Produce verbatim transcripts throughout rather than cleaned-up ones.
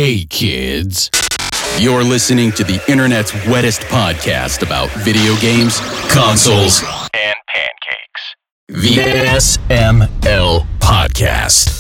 Hey kids, you're listening to the internet's wettest podcast about video games, consoles, and pancakes. The S M L Podcast.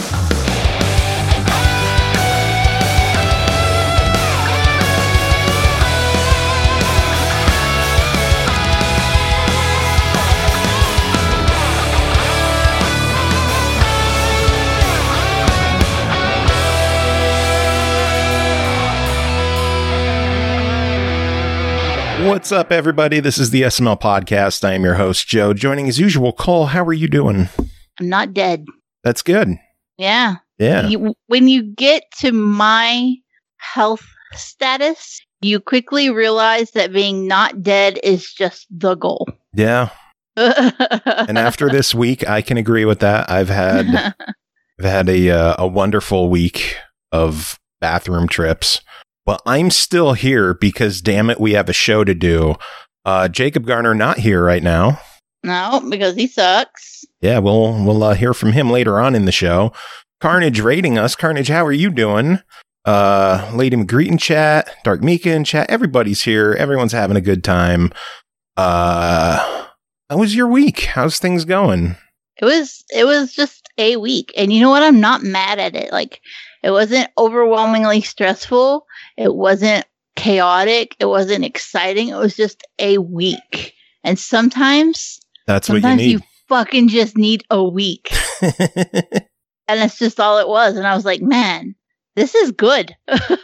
What's up, everybody? This is the S M L Podcast. I am your host, Joe. Joining as usual, Cole. How are you doing? I'm not dead. That's good. Yeah. Yeah. You, when you get to my health status, you quickly realize that being not dead is just the goal. Yeah. And after this week, I can agree with that. I've had I've had a uh, a wonderful week of bathroom trips. But I'm still here because, damn it, we have a show to do. Uh, Jacob Garner not here right now. No, because he sucks. Yeah, we'll we'll uh, hear from him later on in the show. Carnage rating us. Carnage, how are you doing? Uh, Lady McGreet in chat, Dark Mika in chat. Everybody's here. Everyone's having a good time. Uh, how was your week? How's things going? It was it was just a week, and you know what? I'm not mad at it. Like, it wasn't overwhelmingly stressful. It wasn't chaotic. It wasn't exciting. It was just a week. And sometimes, that's sometimes what you need. You fucking just need a week. And that's just all it was. And I was like, man, this is good.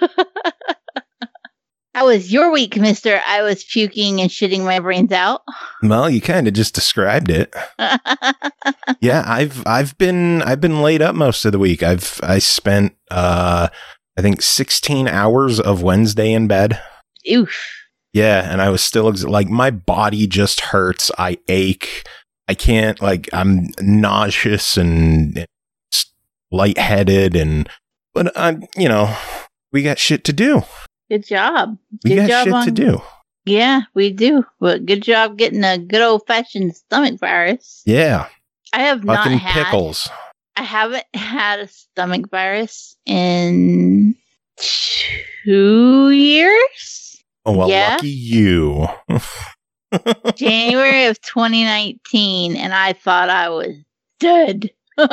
How was your week, mister? I was puking and shitting my brains out. Well, you kind of just described it. Yeah, I've I've been I've been laid up most of the week. I've I spent uh I think sixteen hours of Wednesday in bed. Oof. Yeah, and I was still ex- like my body just hurts. I ache. I can't like I'm nauseous and lightheaded and but I'm you know we got shit to do. Good job. We good got job shit on, to do. Yeah, we do. But good job getting a good old fashioned stomach virus. Yeah. I have Fucking not had pickles. I haven't had a stomach virus in two years. Oh well, yeah. lucky you. January of twenty nineteen, and I thought I was dead.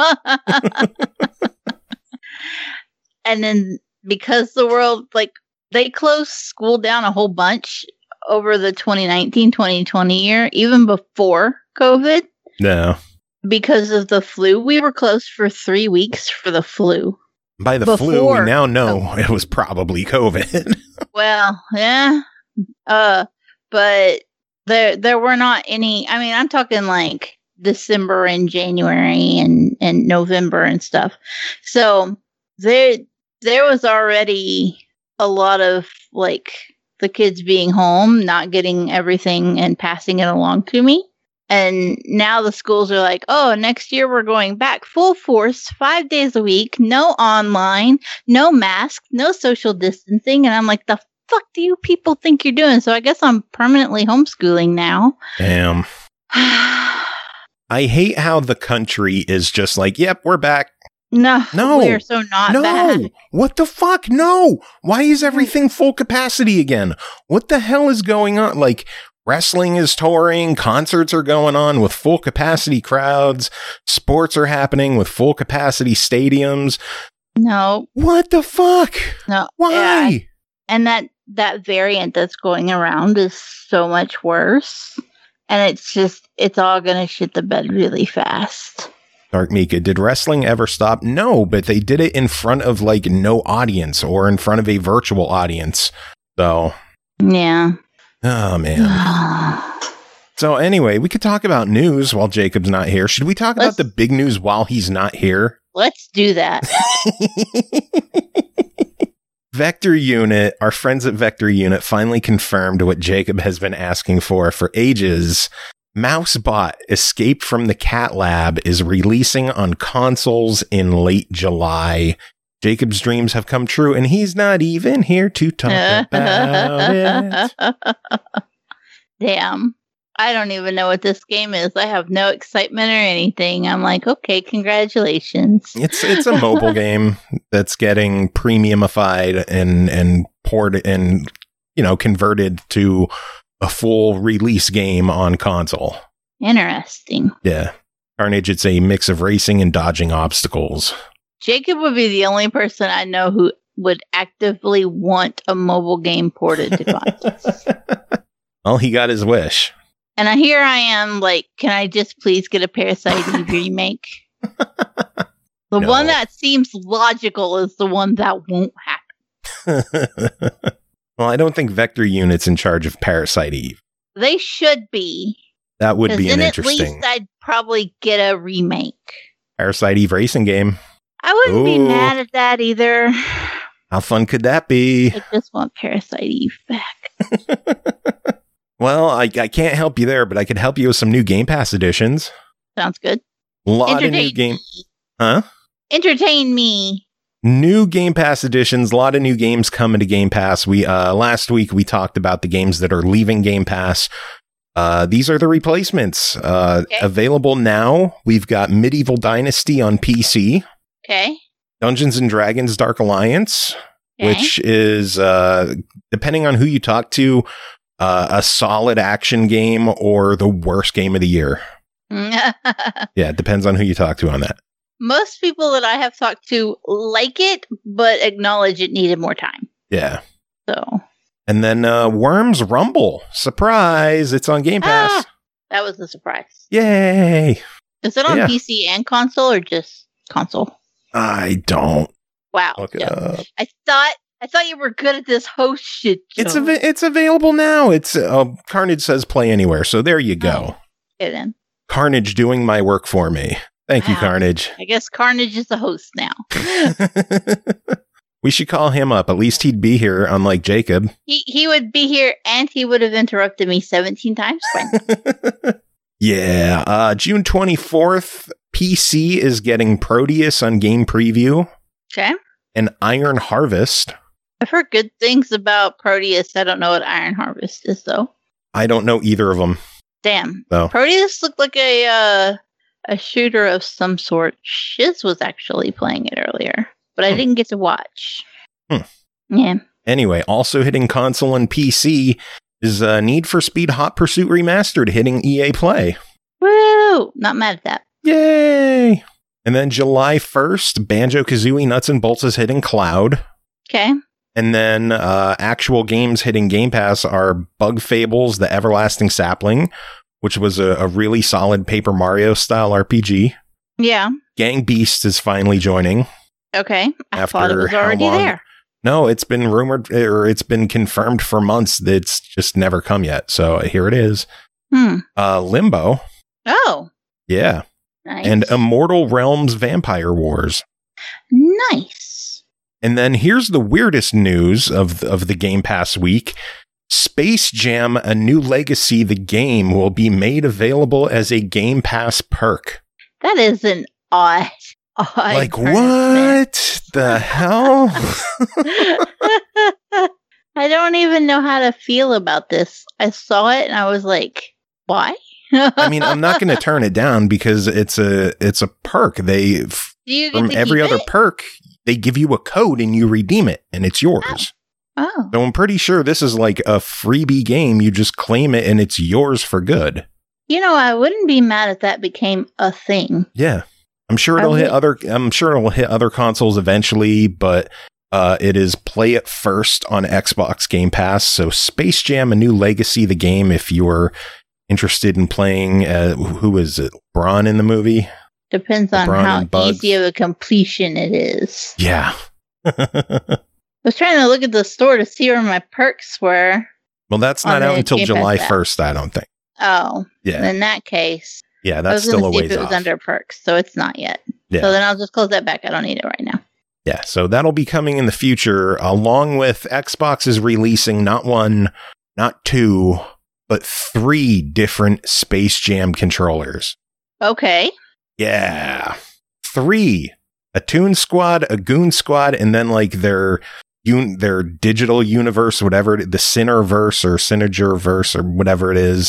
And then because the world, like, they closed school down a whole bunch over the twenty nineteen twenty twenty year, even before COVID. No. Because of the flu. We were closed for three weeks for the flu. By the Before flu, we now know COVID. it was probably COVID. Well, yeah. Uh, but there there were not any, I mean, I'm talking like December and January and, and November and stuff. So there there was already a lot of like the kids being home, not getting everything and passing it along to me. And now the schools are like, oh, next year we're going back full force, five days a week, no online, no masks, no social distancing. And I'm like, the fuck do you people think you're doing? So I guess I'm permanently homeschooling now. Damn. I hate how the country is just like, yep, we're back. No, No. we are so not No. bad. What the fuck? No. Why is everything full capacity again? What the hell is going on? Like, wrestling is touring, concerts are going on with full capacity crowds, sports are happening with full capacity stadiums. No, What the fuck? no. Why? Yeah, and that, that variant that's going around is so much worse. And it's just, it's all going to shit the bed really fast. Dark Mika, did wrestling ever stop? No, but they did it in front of like no audience or in front of a virtual audience. So, Yeah. oh man. So anyway, we could talk about news while Jacob's not here. Should we talk Let's- about the big news while he's not here? Let's do that. Vector Unit, our friends at Vector Unit finally confirmed what Jacob has been asking for for ages. MouseBot Escape from the Cat Lab is releasing on consoles in late July. Jacob's dreams have come true, and he's not even here to talk about it. Damn. I don't even know what this game is. I have no excitement or anything. I'm like, okay, congratulations. It's it's a mobile game that's getting premiumified and and poured and you know converted to a full release game on console. Interesting. Yeah. Carnage, it's a mix of racing and dodging obstacles. Jacob would be the only person I know who would actively want a mobile game ported to console. Well, he got his wish. And I, here I am, like, can I just please get a Parasite Eve remake? The No. one that seems logical is the one that won't happen. Well, I don't think Vector Unit's in charge of Parasite Eve. They should be. That would 'Cause be then an at interesting least I'd probably get a remake. Parasite Eve racing game. I wouldn't be Ooh. mad at that either. How fun could that be? I just want Parasite Eve back. Well, I, I can't help you there, but I could help you with some new Game Pass editions. Sounds good. A lot of new Entertain game, me. huh? Entertain me. New Game Pass editions. A lot of new games coming to Game Pass. We uh last week we talked about the games that are leaving Game Pass. Uh, these are the replacements. Uh, Okay. Available now. We've got Medieval Dynasty on P C, Okay. Dungeons and Dragons: Dark Alliance, Okay. which is uh depending on who you talk to. Uh, a solid action game or the worst game of the year. Yeah, it depends on who you talk to on that. Most people that I have talked to like it, but acknowledge it needed more time. Yeah. So And then uh, Worms Rumble. Surprise! It's on Game Pass. Ah, that was a surprise. Yay! Is it on Yeah. P C and console or just console? I don't. Wow. Look it Yeah. up. I thought I thought you were good at this host shit. It's Joe. av- it's available now. It's uh, Carnage says play anywhere. So there you go. Get in. Carnage doing my work for me. Thank you, Wow. Carnage. I guess Carnage is the host now. We should call him up. At least he'd be here, unlike Jacob. he he would be here and he would have interrupted me seventeen times. Fine. Yeah. Uh, June twenty-fourth, P C is getting Proteus on Game Preview Okay. and Iron Harvest. I've heard good things about Proteus. I don't know what Iron Harvest is though. I don't know either of them. Damn. Oh. Proteus looked like a uh, a shooter of some sort. Shiz was actually playing it earlier, but I Hmm. didn't get to watch. Hmm. Yeah. Anyway, also hitting console and P C is uh, Need for Speed Hot Pursuit Remastered hitting E A Play. Woo! Not mad at that. Yay! And then July first, Banjo-Kazooie Nuts and Bolts is hitting Cloud. Okay. And then uh, actual games hitting Game Pass are Bug Fables, The Everlasting Sapling, which was a, a really solid Paper Mario style R P G. Yeah. Gang Beasts is finally joining. Okay. I After thought it was how already long? there. No, it's been rumored or it's been confirmed for months. It's just never come yet. So here it is. Hmm. Uh, Limbo. Oh. Yeah. Nice. And Immortal Realms Vampire Wars. Nice. And then here's the weirdest news of the, of the Game Pass week. Space Jam: A New Legacy, the game, will be made available as a Game Pass perk. That is an odd, odd. Like, pronouncement. what the hell? I don't even know how to feel about this. I saw it and I was like, why? I mean, I'm not going to turn it down because it's a it's a perk. They f- Do you get from to every keep other it? perk, they give you a code and you redeem it, and it's yours. Oh. So I'm pretty sure this is like a freebie game. You just claim it and it's yours for good. You know, I wouldn't be mad if that became a thing. Yeah. I'm sure I it'll hit would- other I'm sure it'll hit other consoles eventually, but uh, it is play it first on Xbox Game Pass. So Space Jam: A New Legacy, the game, if you're interested in playing uh, who is it? Braun in the movie? Depends on LeBron how and Bugs. easy of a completion it is. Yeah. I was trying to look at the store to see where my perks were. Well, that's On not out the until Game Pass July app. first, I don't think. Oh, Yeah. in that case, Yeah, I that's was going still a to see ways if it was off. under perks, so it's not yet. Yeah. So then I'll just close that back. I don't need it right now. Yeah, so that'll be coming in the future, along with Xbox is releasing not one, not two, but three different Space Jam controllers. Okay. Yeah. Three. A Toon Squad, a Goon Squad, and then like their un- their digital universe, whatever, it- the Cineverse or Cinegerverse or whatever it is.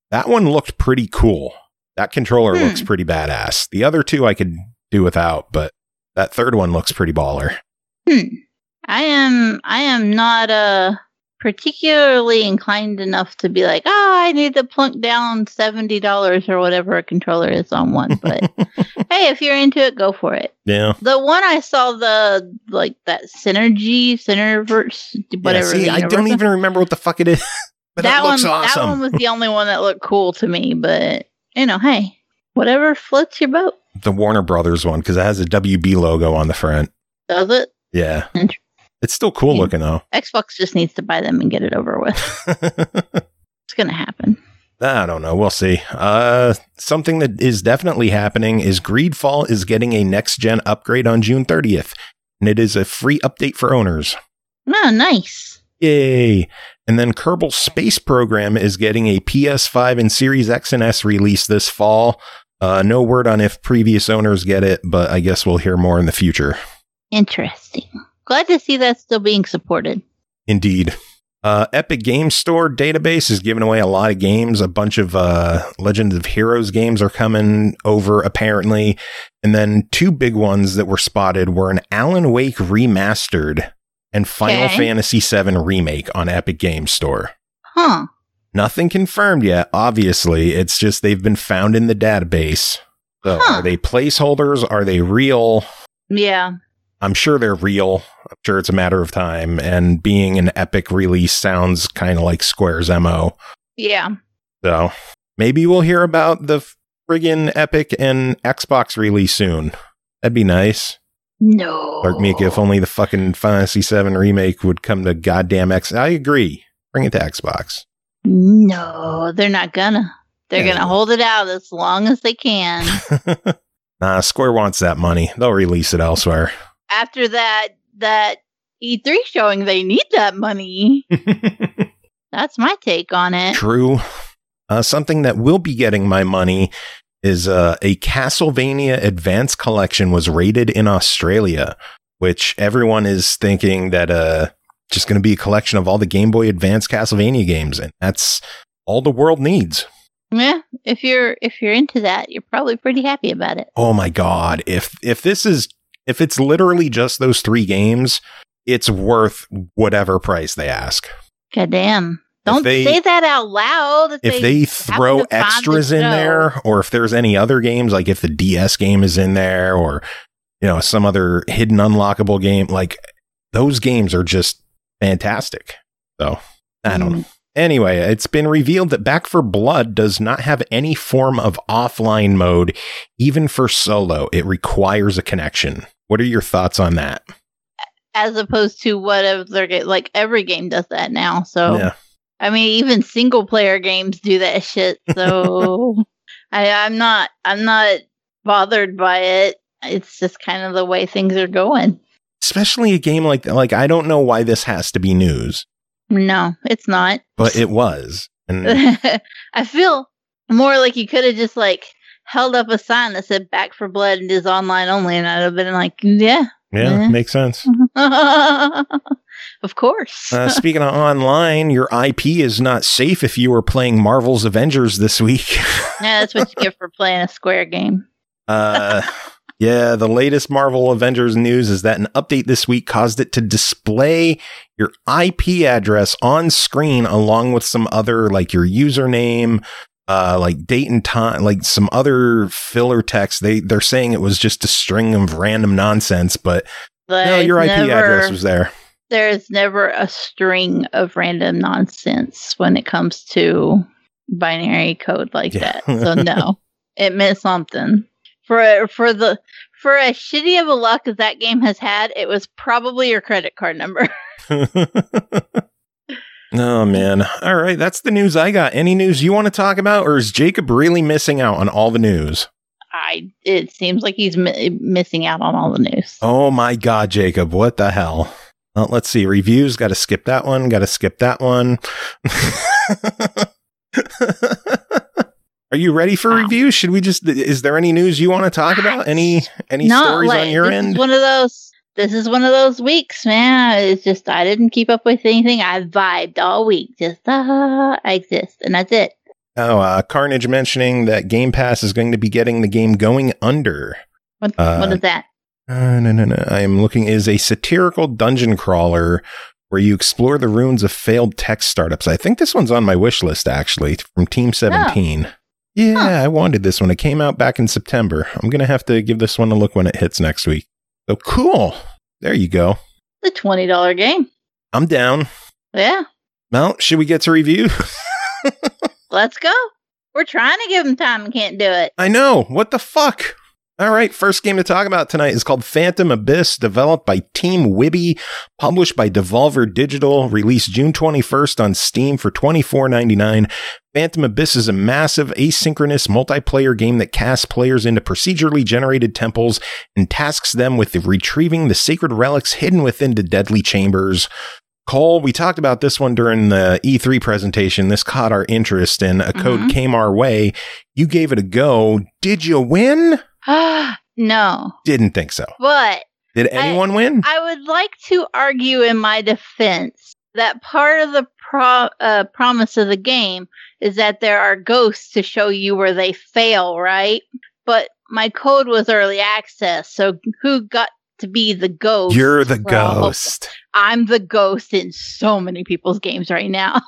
That one looked pretty cool. That controller Hmm. looks pretty badass. The other two I could do without, but that third one looks pretty baller. Hmm. I am I am not uh particularly inclined enough to be like, oh, I need to plunk down seventy dollars or whatever a controller is on one. But hey, if you're into it, go for it. Yeah. The one I saw, the like that Synergy, Synerverse, whatever. Yeah, see, the I don't universal- even remember what the fuck it is. But that it looks one, awesome. that one was the only one that looked cool to me. But you know, hey, whatever floats your boat. The Warner Brothers one, because it has a W B logo on the front. Does it? Yeah. Interesting. It's still cool Yeah. looking, though. Xbox just needs to buy them and get it over with. It's gonna happen. I don't know. We'll see. Uh, something that is definitely happening is Greedfall is getting a next-gen upgrade on June thirtieth, and it is a free update for owners. Oh, nice. Yay! And then Kerbal Space Program is getting a P S five and Series X and S release this fall. Uh, no word on if previous owners get it, but I guess we'll hear more in the future. Interesting. Glad to see that still being supported. Indeed. Uh, Epic Game Store database is giving away a lot of games. A bunch of uh, Legends of Heroes games are coming over, apparently. And then two big ones that were spotted were an Alan Wake remastered and Final Okay. Fantasy seven remake on Epic Game Store. Huh. Nothing confirmed yet, obviously. It's just they've been found in the database. So Huh. are they placeholders? Are they real? Yeah. I'm sure they're real. I'm sure it's a matter of time. And being an Epic release sounds kind of like Square's M O. Yeah. So maybe we'll hear about the friggin' Epic and Xbox release soon. That'd be nice. No. Like me, if only the fucking Fantasy seven remake would come to goddamn X. I agree. Bring it to Xbox. No, they're not gonna. They're Yeah. gonna hold it out as long as they can. Nah, Square wants that money. They'll release it elsewhere. After that, that E three showing, they need that money. That's my take on it. True. Uh, something that will be getting my money is uh, a Castlevania Advance Collection was rated in Australia, which everyone is thinking that uh, just going to be a collection of all the Game Boy Advance Castlevania games, and that's all the world needs. Yeah, if you're if you're into that, you're probably pretty happy about it. Oh my god! If if this is if it's literally just those three games, it's worth whatever price they ask. God damn. Don't they- say that out loud. If they throw happen to find extras the in show. there, or if there's any other games, like if the D S game is in there, or you know some other hidden unlockable game, like those games are just fantastic. So I don't Mm. know. Anyway, it's been revealed that Back for Blood does not have any form of offline mode, even for solo. It requires a connection. What are your thoughts on that? As opposed to whatever game, like every game does that now. So Yeah. I mean, even single player games do that shit. So I, I'm not, I'm not bothered by it. It's just kind of the way things are going. Especially a game like that. Like, I don't know why this has to be news, No, it's not. but it was. And I feel more like you could have just like held up a sign that said "Back for Blood" and is online only, and I'd have been like, yeah, yeah, Yeah. makes sense. of course. Uh, speaking of online, your I P is not safe if you were playing Marvel's Avengers this week. Yeah, that's what you get for playing a Square game. uh, yeah, the latest Marvel Avengers news is that an update this week caused it to display your I P address on screen along with some other, like your username, uh, like date and time, like some other filler text. They, they're saying it was just a string of random nonsense, but no, There's your I P never- address was there. There's never a string of random nonsense when it comes to binary code like Yeah. that. So no, it meant something. For for the for as shitty of a luck as that game has had, it was probably your credit card number. Oh man. All right, that's the news I got. Any news you want to talk about, or is Jacob really missing out on all the news? I it seems like he's mi- missing out on all the news. Oh my god, Jacob, what the hell? Well, let's see. Reviews, got to skip that one, got to skip that one. Are you ready for Wow. reviews? Should we just is there any news you want to talk about? Any any No, stories like, on your this end? Is one of those. This is one of those weeks, man. It's just I didn't keep up with anything. I vibed all week. Just uh, I exist, and that's it. Oh, uh, Carnage mentioning that Game Pass is going to be getting the game Going Under. What, Uh, what is that? Uh, no, no, no. I am looking is a satirical dungeon crawler where you explore the ruins of failed tech startups. I think this one's on my wish list, actually, from Team seventeen. Oh. Yeah, huh. I wanted this one. It came out back in September. I'm going to have to give this one a look when it hits next week. So cool. There you go. The twenty dollars game. I'm down. Yeah. Well, should we get to review? Let's go. We're trying to give them time and can't do it. I know. What the fuck? All right, first game to talk about tonight is called Phantom Abyss, developed by Team Wibby, published by Devolver Digital, released June twenty-first on Steam for twenty-four ninety-nine. Phantom Abyss is a massive asynchronous multiplayer game that casts players into procedurally generated temples and tasks them with retrieving the sacred relics hidden within the deadly chambers. Cole, we talked about this one during the E three presentation. This caught our interest and a code mm-hmm. came our way. You gave it a go. Did you win? No. Didn't think so. But did anyone I, win? I would like to argue in my defense that part of the pro- uh, promise of the game is that there are ghosts to show you where they fail, right? But my code was early access, so who got to be the ghost? You're the well, ghost. I'm the ghost in so many people's games right now.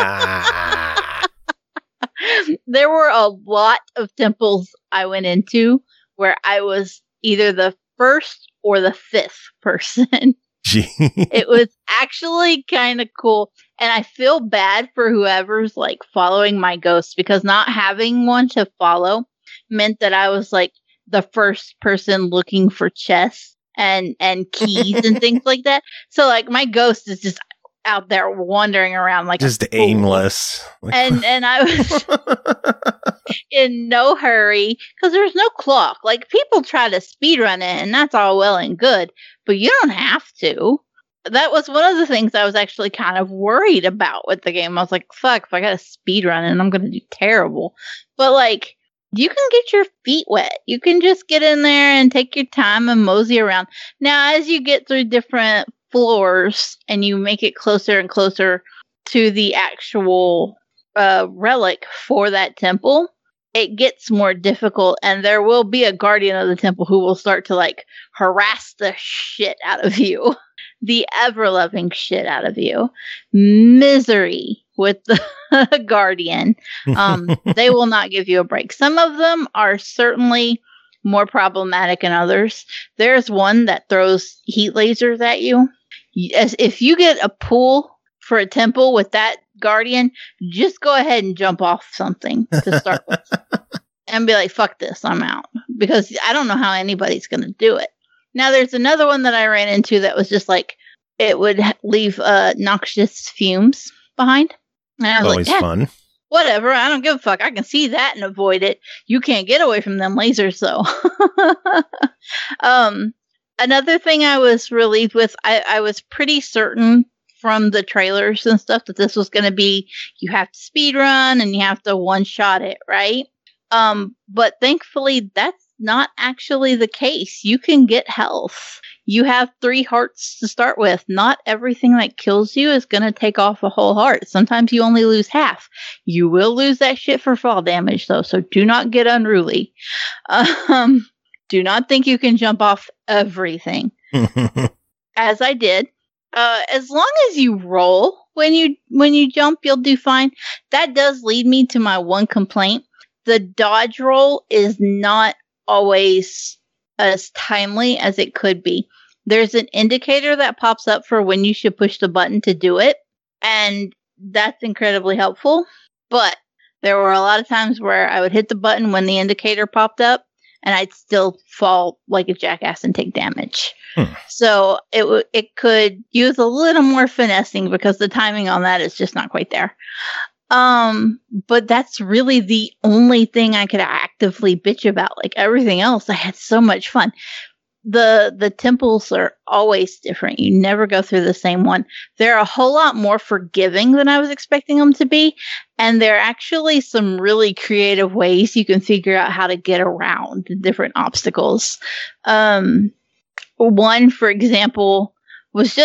There were a lot of temples I went into where I was either the first or the fifth person. It was actually kind of cool. And I feel bad for whoever's like following my ghosts, because not having one to follow meant that I was like the first person looking for chests and, and keys and things like that. So like my ghost is just out there wandering around like just aimless. And and I was in no hurry because there's no clock. Like people try to speedrun it and that's all well and good, but you don't have to. That was one of the things I was actually kind of worried about with the game. I was like, fuck, if I got to speedrun it, I'm going to do terrible. But like, you can get your feet wet. You can just get in there and take your time and mosey around. Now, as you get through different floors and you make it closer and closer to the actual uh, relic for that temple, it gets more difficult, and there will be a guardian of the temple who will start to like harass the shit out of you, the ever-loving shit out of you. Misery with the guardian. Um, they will not give you a break. Some of them are certainly more problematic than others. There's one that throws heat lasers at you. As if you get a pull for a temple with that guardian, just go ahead and jump off something to start with. And be like, fuck this, I'm out. Because I don't know how anybody's going to do it. Now, there's another one that I ran into that was just like, it would leave uh, noxious fumes behind. And I was Always like, eh, fun. Whatever, I don't give a fuck. I can see that and avoid it. You can't get away from them lasers, though. um, another thing I was relieved with, I, I was pretty certain from the trailers and stuff that this was going to be, you have to speed run and you have to one-shot it, right? Um, but thankfully, that's not actually the case. You can get health. You have three hearts to start with. Not everything that kills you is going to take off a whole heart. Sometimes you only lose half. You will lose that shit for fall damage, though, so do not get unruly. Um, do not think you can jump off everything. As I did. Uh, as long as you roll when you when you jump, you'll do fine. That does lead me to my one complaint. The dodge roll is not always as timely as it could be. There's an indicator that pops up for when you should push the button to do it, and that's incredibly helpful. But there were a lot of times where I would hit the button when the indicator popped up, and I'd still fall like a jackass and take damage. Hmm. So it w- it could use a little more finessing because the timing on that is just not quite there. Um, but that's really the only thing I could actively bitch about. Like everything else, I had so much fun. The the temples are always different. You never go through the same one. They're a whole lot more forgiving than I was expecting them to be. And there are actually some really creative ways you can figure out how to get around different obstacles. Um, one, for example, was just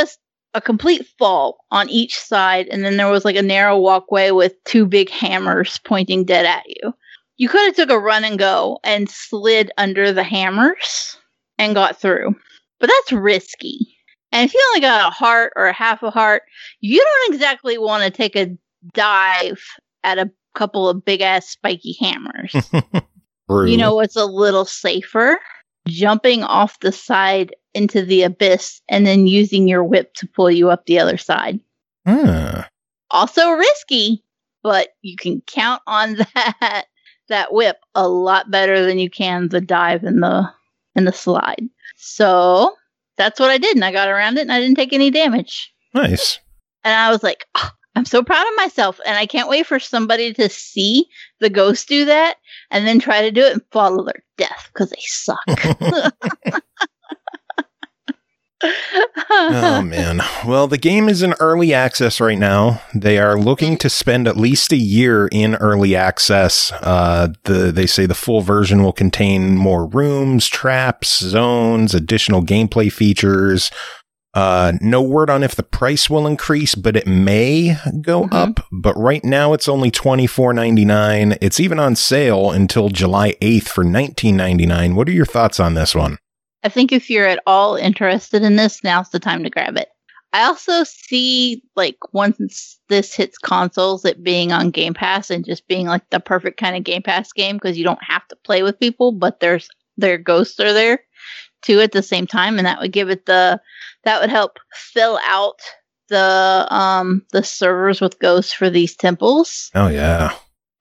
a complete fall on each side, and then there was like a narrow walkway with two big hammers pointing dead at you. You could have took a run and go and slid under the hammers and got through, but that's risky. And if you only got a heart or a half a heart, you don't exactly want to take a dive at a couple of big ass spiky hammers. You know what's a little safer? Jumping off the side into the abyss and then using your whip to pull you up the other side. Huh. Also risky, but you can count on that that whip a lot better than you can the dive and the and the slide. So that's what I did, and I got around it, and I didn't take any damage. Nice. And I was like, oh, I'm so proud of myself, and I can't wait for somebody to see the ghost do that and then try to do it and fall to their death because they suck. Oh, man. Well, the game is in early access right now. They are looking to spend at least a year in early access. Uh, the, they say the full version will contain more rooms, traps, zones, additional gameplay features. Uh, no word on if the price will increase, but it may go mm-hmm. up. But right now it's only twenty-four ninety-nine. It's even on sale until July eighth for nineteen ninety-nine. What are your thoughts on this one? I think if you're at all interested in this, now's the time to grab it. I also see, like, once this hits consoles, it being on Game Pass and just being, like, the perfect kind of Game Pass game because you don't have to play with people, but there's their ghosts are there, too, at the same time, and that would give it the... That would help fill out the um the servers with ghosts for these temples. Oh, yeah.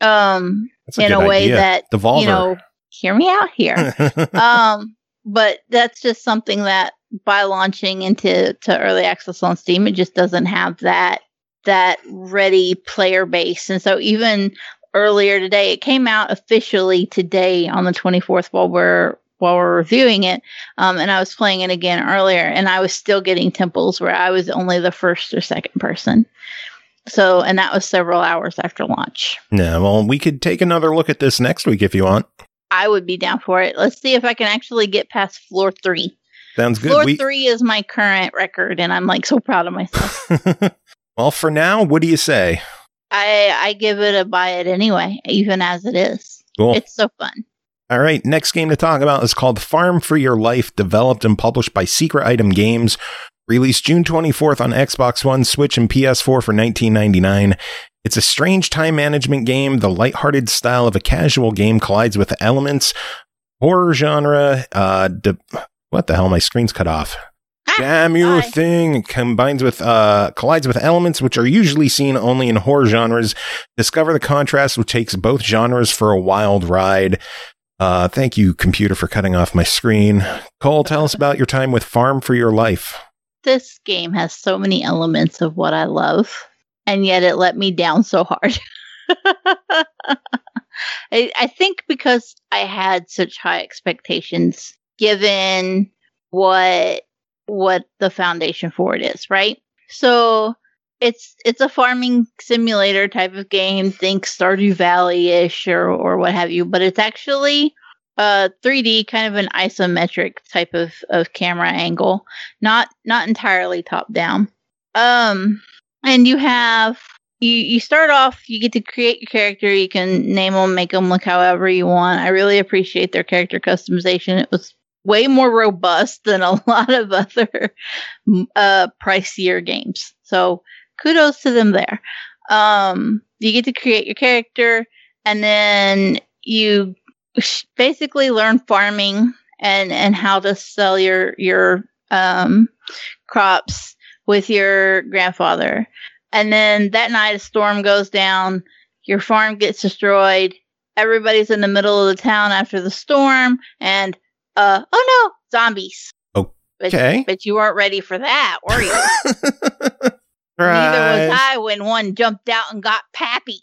Um, a in a way idea. that, Devolver. you know, hear me out here. um... But that's just something that by launching into to early access on Steam, it just doesn't have that that ready player base. And so even earlier today, it came out officially today on the twenty-fourth while we're while we're reviewing it. Um, and I was playing it again earlier, and I was still getting temples where I was only the first or second person. So, and that was several hours after launch. Yeah, well, we could take another look at this next week if you want. I would be down for it. Let's see if I can actually get past floor three. Sounds good. Floor we- three is my current record, and I'm like so proud of myself. Well, for now, what do you say? I I give it a buy it anyway, even as it is. Cool. It's so fun. All right, next game to talk about is called Farm for Your Life, developed and published by Secret Item Games. Released June twenty-fourth on Xbox One, Switch, and P S four for nineteen ninety-nine. It's a strange time management game. The lighthearted style of a casual game collides with the elements, horror genre. Uh, de- what the hell? My screen's cut off. Ah, Damn you hi. thing combines with uh collides with elements which are usually seen only in horror genres. Discover the contrast, which takes both genres for a wild ride. Uh, thank you, computer, for cutting off my screen. Cole, tell us about your time with Farm for Your Life. This game has so many elements of what I love, and yet it let me down so hard. I, I think because I had such high expectations, given what what the foundation for it is, right? So it's it's a farming simulator type of game. Think Stardew Valley-ish or or what have you, but it's actually uh three D, kind of an isometric type of, of camera angle, not not entirely top down. Um, and you have you you start off. You get to create your character. You can name them, make them look however you want. I really appreciate their character customization. It was way more robust than a lot of other uh pricier games. So kudos to them there. Um, you get to create your character, and then you basically learn farming and, and how to sell your your um, crops with your grandfather. And then that night, a storm goes down. Your farm gets destroyed. Everybody's in the middle of the town after the storm, and uh, oh no, zombies. Okay, but, but you weren't ready for that, were you? Right. Neither was I when one jumped out and got Pappy.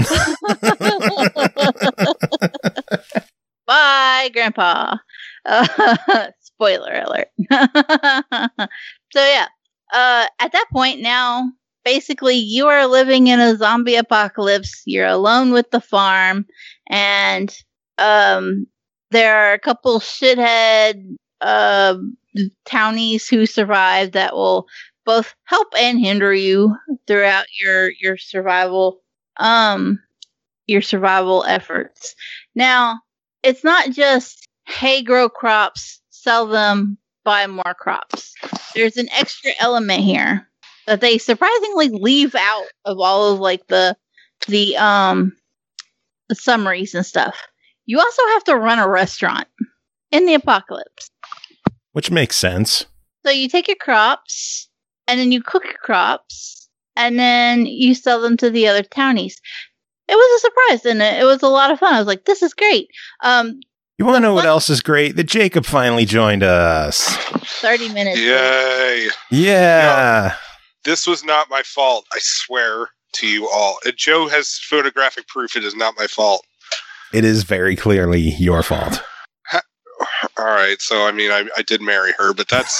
Bye, Grandpa. Uh, spoiler alert. So yeah, uh, at that point now, basically you are living in a zombie apocalypse. You're alone with the farm, and um, there are a couple shithead uh, townies who survive that will both help and hinder you throughout your your survival um your survival efforts. Now, it's not just, hey, grow crops, sell them, buy more crops. There's an extra element here that they surprisingly leave out of all of like the the um the summaries and stuff. You also have to run a restaurant in the apocalypse. Which makes sense. So you take your crops, and then you cook your crops, and then you sell them to the other townies. It was a surprise, and it, it was a lot of fun. I was like, this is great. Um, you want to know what else is great? That Jacob finally joined us. thirty minutes. Yay. Yeah. No, this was not my fault, I swear to you all. And Joe has photographic proof it is not my fault. It is very clearly your fault. All right, so I mean, I, I did marry her, but that's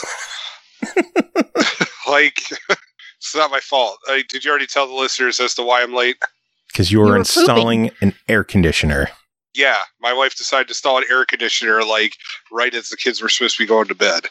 like, it's not my fault. I, did you already tell the listeners as to why I'm late? Because you were, You were installing pooping. an air conditioner. Yeah, my wife decided to install an air conditioner like right as the kids were supposed to be going to bed.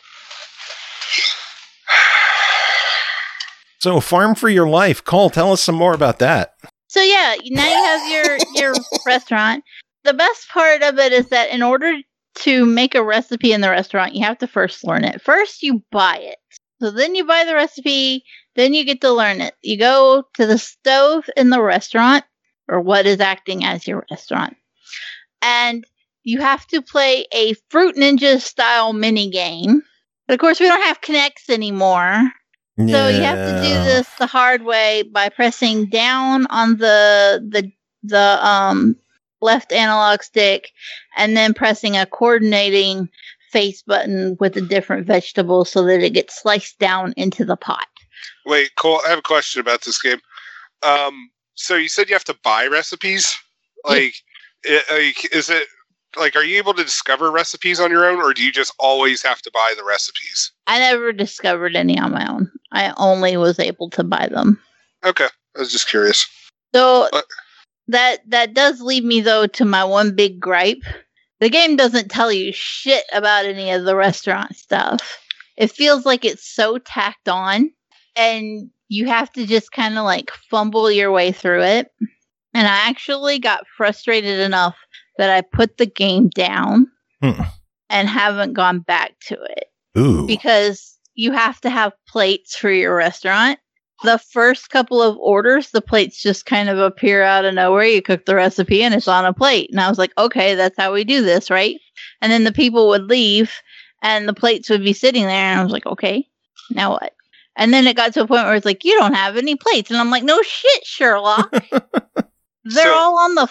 So, Farm for Your Life. Cole, tell us some more about that. So yeah, now you have your your restaurant. The best part of it is that in order to make a recipe in the restaurant, you have to first learn it. First, you buy it. So then you buy the recipe, then you get to learn it. You go to the stove in the restaurant, or what is acting as your restaurant, and you have to play a Fruit Ninja style mini game. But of course, we don't have Kinects anymore. So you have to do this the hard way by pressing down on the the the um left analog stick, and then pressing a coordinating face button with a different vegetable so that it gets sliced down into the pot. Wait, Cole, I have a question about this game. Um, so you said you have to buy recipes? Like, it, like, is it like, are you able to discover recipes on your own, or do you just always have to buy the recipes? I never discovered any on my own. I only was able to buy them. Okay, I was just curious. So What? that that does lead me though to my one big gripe. The game doesn't tell you shit about any of the restaurant stuff. It feels like it's so tacked on, and you have to just kind of like fumble your way through it. And I actually got frustrated enough that I put the game down Hmm. and haven't gone back to it. Ooh. Because you have to have plates for your restaurant. The first couple of orders, the plates just kind of appear out of nowhere. You cook the recipe and it's on a plate. And I was like, okay, that's how we do this, right? And then the people would leave and the plates would be sitting there. And I was like, okay, now what? And then it got to a point where it's like, you don't have any plates. And I'm like, no shit, Sherlock. They're So- all on the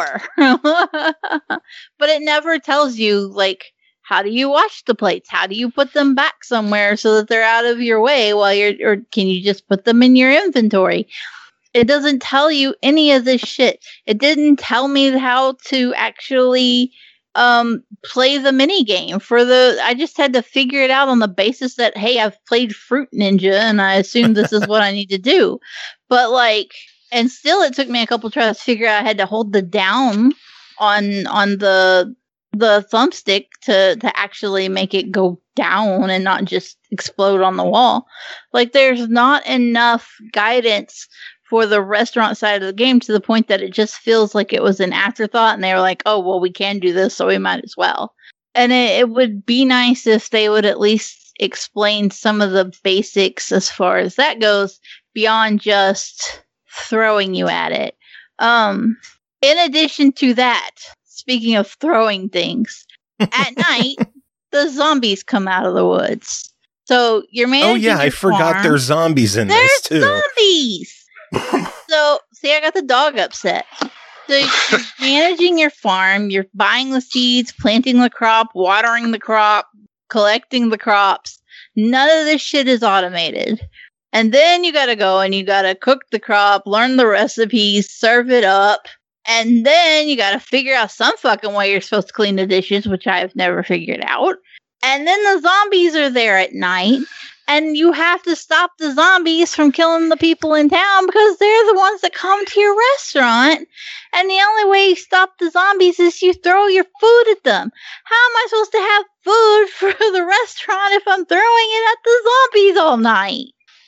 floor. But it never tells you, like, how do you wash the plates? How do you put them back somewhere so that they're out of your way while you're, or can you just put them in your inventory? It doesn't tell you any of this shit. It didn't tell me how to actually um, play the mini game for the, I just had to figure it out on the basis that, hey, I've played Fruit Ninja and I assume this is what I need to do. But like, and still it took me a couple tries to figure out I had to hold the down on, on the, the thumbstick to to actually make it go down and not just explode on the wall. Like, there's not enough guidance for the restaurant side of the game to the point that it just feels like it was an afterthought and they were like, oh, well, we can do this, so we might as well. And it, it would be nice if they would at least explain some of the basics as far as that goes, beyond just throwing you at it. Um, in addition to that, speaking of throwing things, at night, the zombies come out of the woods. So you're managing Oh, yeah, I your forgot farm. there's zombies in There's this, too. zombies! So, see, I got the dog upset. So you're managing your farm, you're buying the seeds, planting the crop, watering the crop, collecting the crops. None of this shit is automated. And then you gotta go and you gotta cook the crop, learn the recipes, serve it up. And then you gotta figure out some fucking way you're supposed to clean the dishes, which I have never figured out. And then the zombies are there at night, and you have to stop the zombies from killing the people in town because they're the ones that come to your restaurant. And the only way you stop the zombies is you throw your food at them. How am I supposed to have food for the restaurant if I'm throwing it at the zombies all night?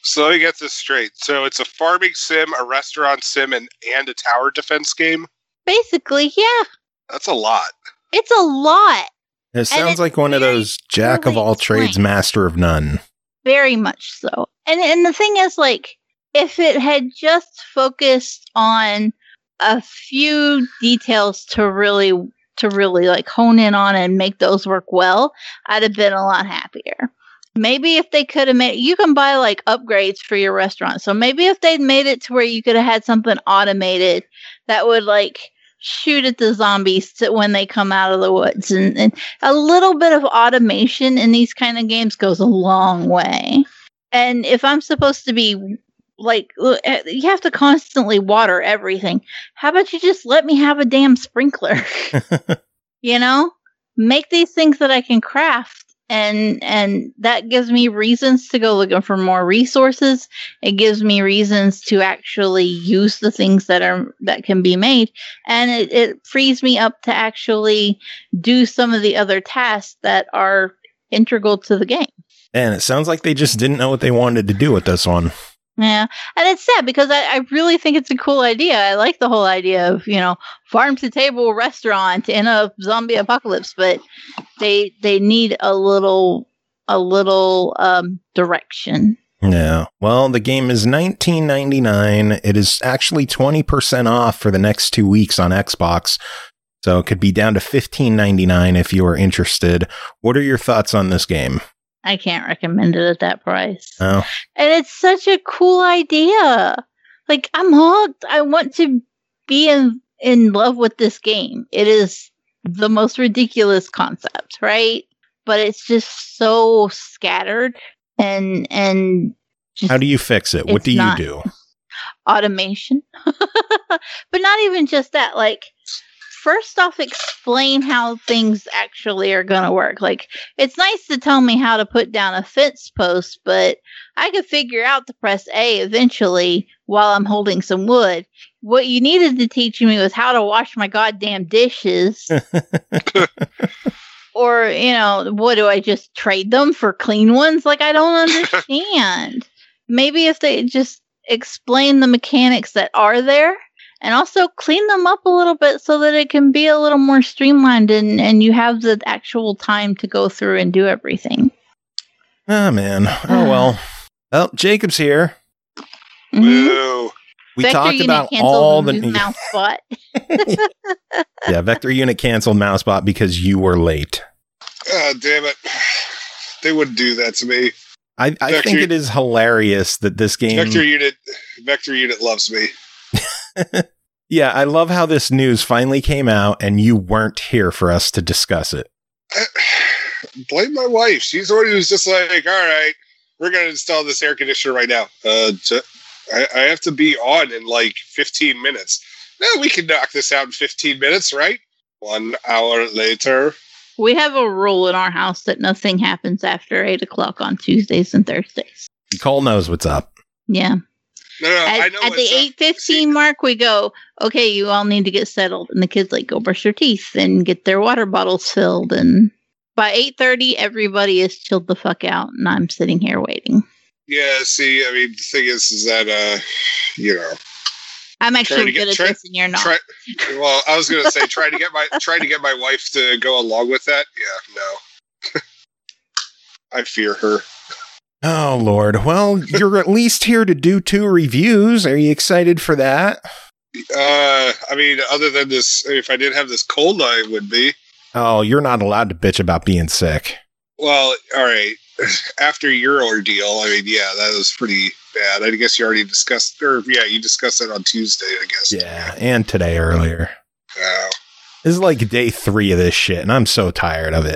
So let me get this straight. So it's a farming sim, a restaurant sim, and, and a tower defense game? Basically, yeah. That's a lot. It's a lot. It sounds like one of those jack of all trades, master of none. Very much so. And and the thing is, like, if it had just focused on a few details to really to really like hone in on and make those work well, I'd have been a lot happier. Maybe if they could have made, you can buy like upgrades for your restaurant. So maybe if they'd made it to where you could have had something automated that would like shoot at the zombies to, when they come out of the woods, and, and a little bit of automation in these kind of games goes a long way. And if I'm supposed to be like, you have to constantly water everything. How about you just let me have a damn sprinkler? You know, make these things that I can craft. And and that gives me reasons to go looking for more resources. It gives me reasons to actually use the things that are that can be made, and it, it frees me up to actually do some of the other tasks that are integral to the game. And it sounds like they just didn't know what they wanted to do with this one. Yeah, and it's sad because I, I really think it's a cool idea. I like the whole idea of, you know, farm to table restaurant in a zombie apocalypse, but they they need a little a little um, direction. Yeah. Well, the game is nineteen ninety-nine. It is actually twenty percent off for the next two weeks on Xbox. So it could be down to fifteen ninety-nine if you are interested. What are your thoughts on this game? I can't recommend it at that price. Oh. And it's such a cool idea. Like, I'm hooked. I want to be in, in love with this game. It is the most ridiculous concept, right? But it's just so scattered and and just, how do you fix it? What do you do? Automation. But not even just that. Like, first off, explain how things actually are going to work. Like, it's nice to tell me how to put down a fence post, but I could figure out to press A eventually while I'm holding some wood. What you needed to teach me was how to wash my goddamn dishes. Or, you know, what do I just trade them for clean ones? Like, I don't understand. Maybe if they just explain the mechanics that are there, and also clean them up a little bit so that it can be a little more streamlined and, and you have the actual time to go through and do everything. Oh, man. Oh, well. Well, Jacob's here. Mm-hmm. Woo. We Vector talked Unit about all the... mouse bot. Yeah, Vector Unit canceled MouseBot because you were late. Oh, damn it. They wouldn't do that to me. I, I Vector, think it is hilarious that this game... Vector Unit, Vector Unit loves me. Yeah, I love how this news finally came out and you weren't here for us to discuss it. Blame my wife. She's the one who's just like, all right, we're going to install this air conditioner right now. Uh, j- I, I have to be on in like fifteen minutes. No, we can knock this out in fifteen minutes, right? One hour later. We have a rule in our house that nothing happens after eight o'clock on Tuesdays and Thursdays. Cole knows what's up. Yeah. No, no, At, I know at the eight fifteen mark, we go, okay, you all need to get settled. And the kids like go brush their teeth and get their water bottles filled. And by eight thirty, everybody is chilled the fuck out. And I'm sitting here waiting. Yeah, see, I mean, the thing is, is that, uh, you know. I'm actually get, good at try, this and you're not. Try, well, I was going to say, try to get my try to get my wife to go along with that. Yeah, no. I fear her. Oh, Lord. Well, you're at least here to do two reviews. Are you excited for that? Uh, I mean, other than this, if I didn't have this cold, I would be. Oh, you're not allowed to bitch about being sick. Well, all right. After your ordeal, I mean, yeah, that was pretty bad. I guess you already discussed, or yeah, you discussed that on Tuesday, I guess. Yeah, and today earlier. Oh. This is like day three of this shit, and I'm so tired of it.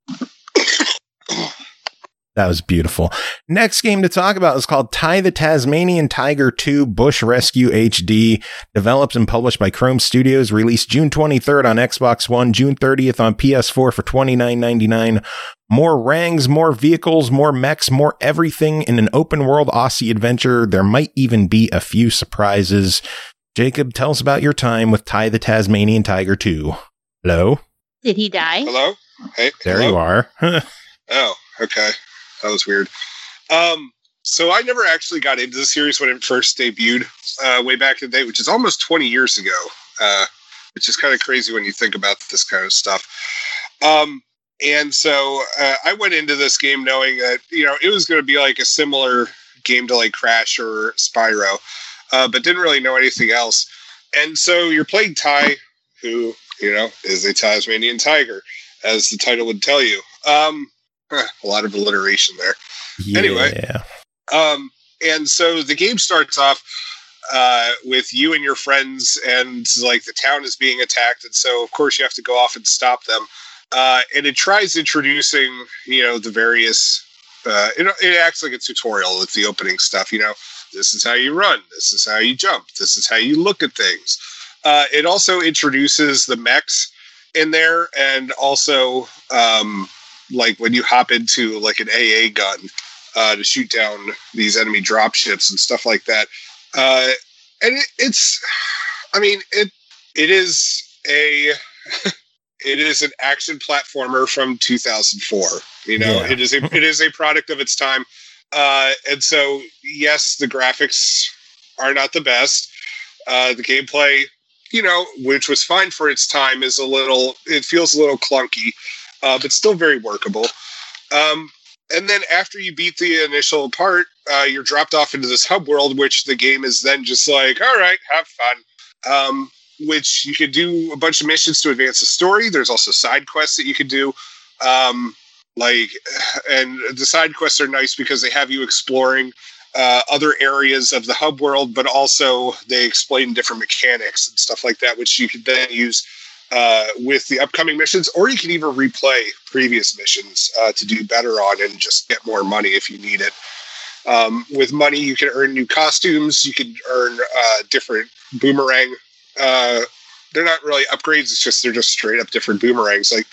That was beautiful. Next game to talk about is called Ty the Tasmanian Tiger two Bush Rescue H D. Developed and published by Chrome Studios. Released June twenty-third on Xbox One, June thirtieth on P S four for twenty-nine ninety-nine. More rangs, more vehicles, more mechs, more everything in an open world Aussie adventure. There might even be a few surprises. Jacob, tell us about your time with Ty the Tasmanian Tiger two. Hello? Did he die? Hello? Hey, There hello? you are. Oh, okay. That was weird. Um, So I never actually got into the series when it first debuted uh, way back in the day, which is almost twenty years ago, uh, which is kind of crazy when you think about this kind of stuff. Um, and so uh, I went into this game knowing that, you know, it was going to be like a similar game to like Crash or Spyro, uh, but didn't really know anything else. And so you're playing Ty, who, you know, is a Tasmanian tiger, as the title would tell you. Um, a lot of alliteration there. Yeah. Anyway. Um, and so the game starts off uh, with you and your friends, and like the town is being attacked, and so of course you have to go off and stop them. Uh, and it tries introducing, you know, the various. Uh, it, it acts like a tutorial with the opening stuff. You know, this is how you run. This is how you jump. This is how you look at things. Uh, it also introduces the mechs in there, and also um, like when you hop into like an A A gun. Uh, to shoot down these enemy dropships and stuff like that. Uh, and it, it's, I mean, it it is a, it is an action platformer from two thousand four. You know, Yeah. it is a it is a product of its time. Uh, and so, yes, the graphics are not the best. Uh, the gameplay, you know, which was fine for its time, is a little, it feels a little clunky, uh, but still very workable. Um, And then after you beat the initial part, uh, you're dropped off into this hub world, which the game is then just like, all right, have fun. Um, which you could do a bunch of missions to advance the story. There's also side quests that you could do. Um, like, and the side quests are nice because they have you exploring uh, other areas of the hub world, but also they explain different mechanics and stuff like that, which you could then use Uh, with the upcoming missions, or you can even replay previous missions uh, to do better on and just get more money if you need it. Um, with money, you can earn new costumes. You can earn uh, different boomerang. Uh, they're not really upgrades. It's just they're just straight up different boomerangs. Like,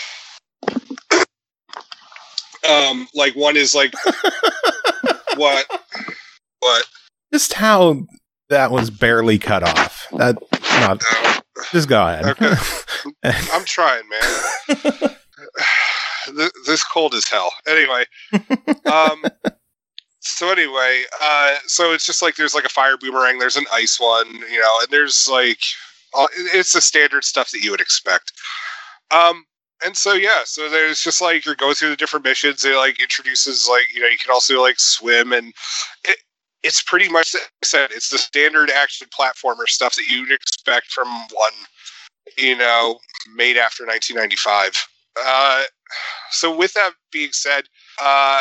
um, like one is like what? What? Just how that was barely cut off. That not. Uh, Just go ahead. Okay. I'm trying, man. This cold as hell. Anyway, um, so anyway, uh, so it's just like there's like a fire boomerang, there's an ice one, you know, and there's like all, it's the standard stuff that you would expect. Um, and so yeah, so there's just like you're going through the different missions. It like introduces like, you know, you can also like swim, and it, it's pretty much, like I said, it's the standard action platformer stuff that you'd expect from one, you know, made after nineteen ninety-five. Uh, so with that being said, uh,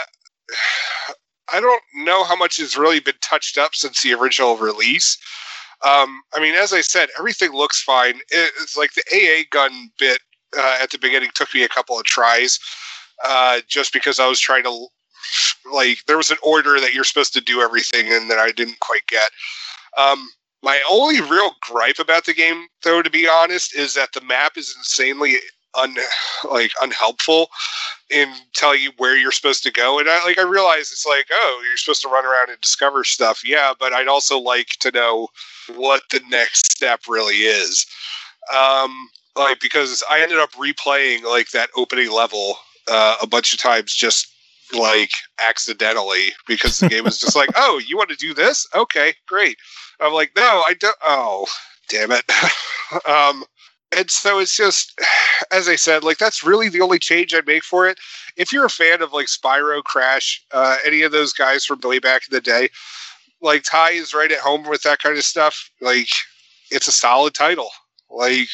I don't know how much has really been touched up since the original release. Um, I mean, as I said, everything looks fine. It's like the A A gun bit uh, at the beginning took me a couple of tries, uh, just because I was trying to, like, there was an order that you're supposed to do everything and that I didn't quite get. Um, my only real gripe about the game, though, to be honest, is that the map is insanely un, like unhelpful in telling you where you're supposed to go. And I like I realize it's like, oh, you're supposed to run around and discover stuff. Yeah, but I'd also like to know what the next step really is. Um, like because I ended up replaying like that opening level uh, a bunch of times just like accidentally, because the game was just like, oh, you want to do this? Okay, great. I'm like, no, I don't. Oh, damn it. um, and so it's just, as I said, like that's really the only change I'd make for it. If you're a fan of like Spyro, Crash, uh, any of those guys from way back in the day, like Ty is right at home with that kind of stuff. Like it's a solid title. Like,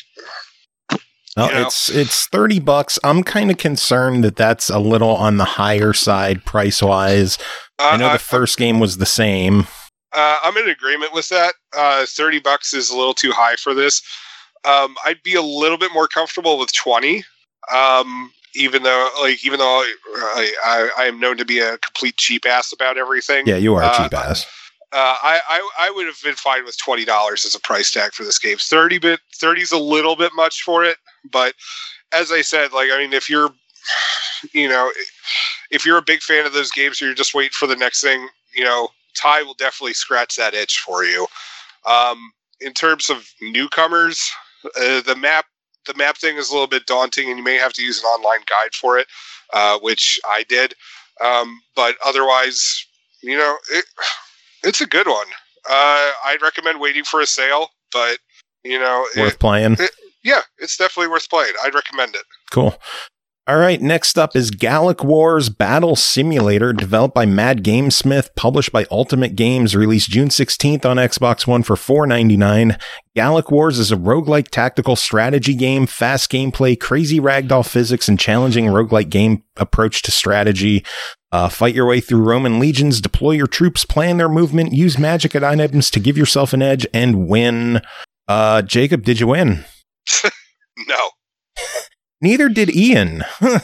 Well, you know. it's it's thirty bucks. I'm kind of concerned that that's a little on the higher side price wise. uh, I know I- the first game was the same. Uh, I'm in agreement with that. Uh, thirty bucks is a little too high for this. Um, I'd be a little bit more comfortable with twenty. Um, even though, like, even though I, I, I am known to be a complete cheap ass about everything. Yeah, you are a Uh, cheap ass. Uh, I, I, I would have been fine with twenty dollars as a price tag for this game. thirty bit, thirty is a little bit much for it, but as I said, like, I mean, if you're, you know, if you're a big fan of those games, or you're just waiting for the next thing, you know, Ty will definitely scratch that itch for you. Um, in terms of newcomers, uh, the map, the map thing is a little bit daunting, and you may have to use an online guide for it, uh, which I did. Um, but otherwise, you know, it, it's a good one. Uh, I'd recommend waiting for a sale, but, you know... Worth it, playing? It, yeah, it's definitely worth playing. I'd recommend it. Cool. All right, next up is Gallic Wars Battle Simulator, developed by Mad Gamesmith, published by Ultimate Games, released June sixteenth on Xbox One for four ninety-nine. Gallic Wars is a roguelike tactical strategy game, fast gameplay, crazy ragdoll physics, and challenging roguelike game approach to strategy. Uh, fight your way through Roman legions, deploy your troops, plan their movement, use magic and items to give yourself an edge, and win. Uh, Jacob, did you win? No. Neither did Ian. Yeah,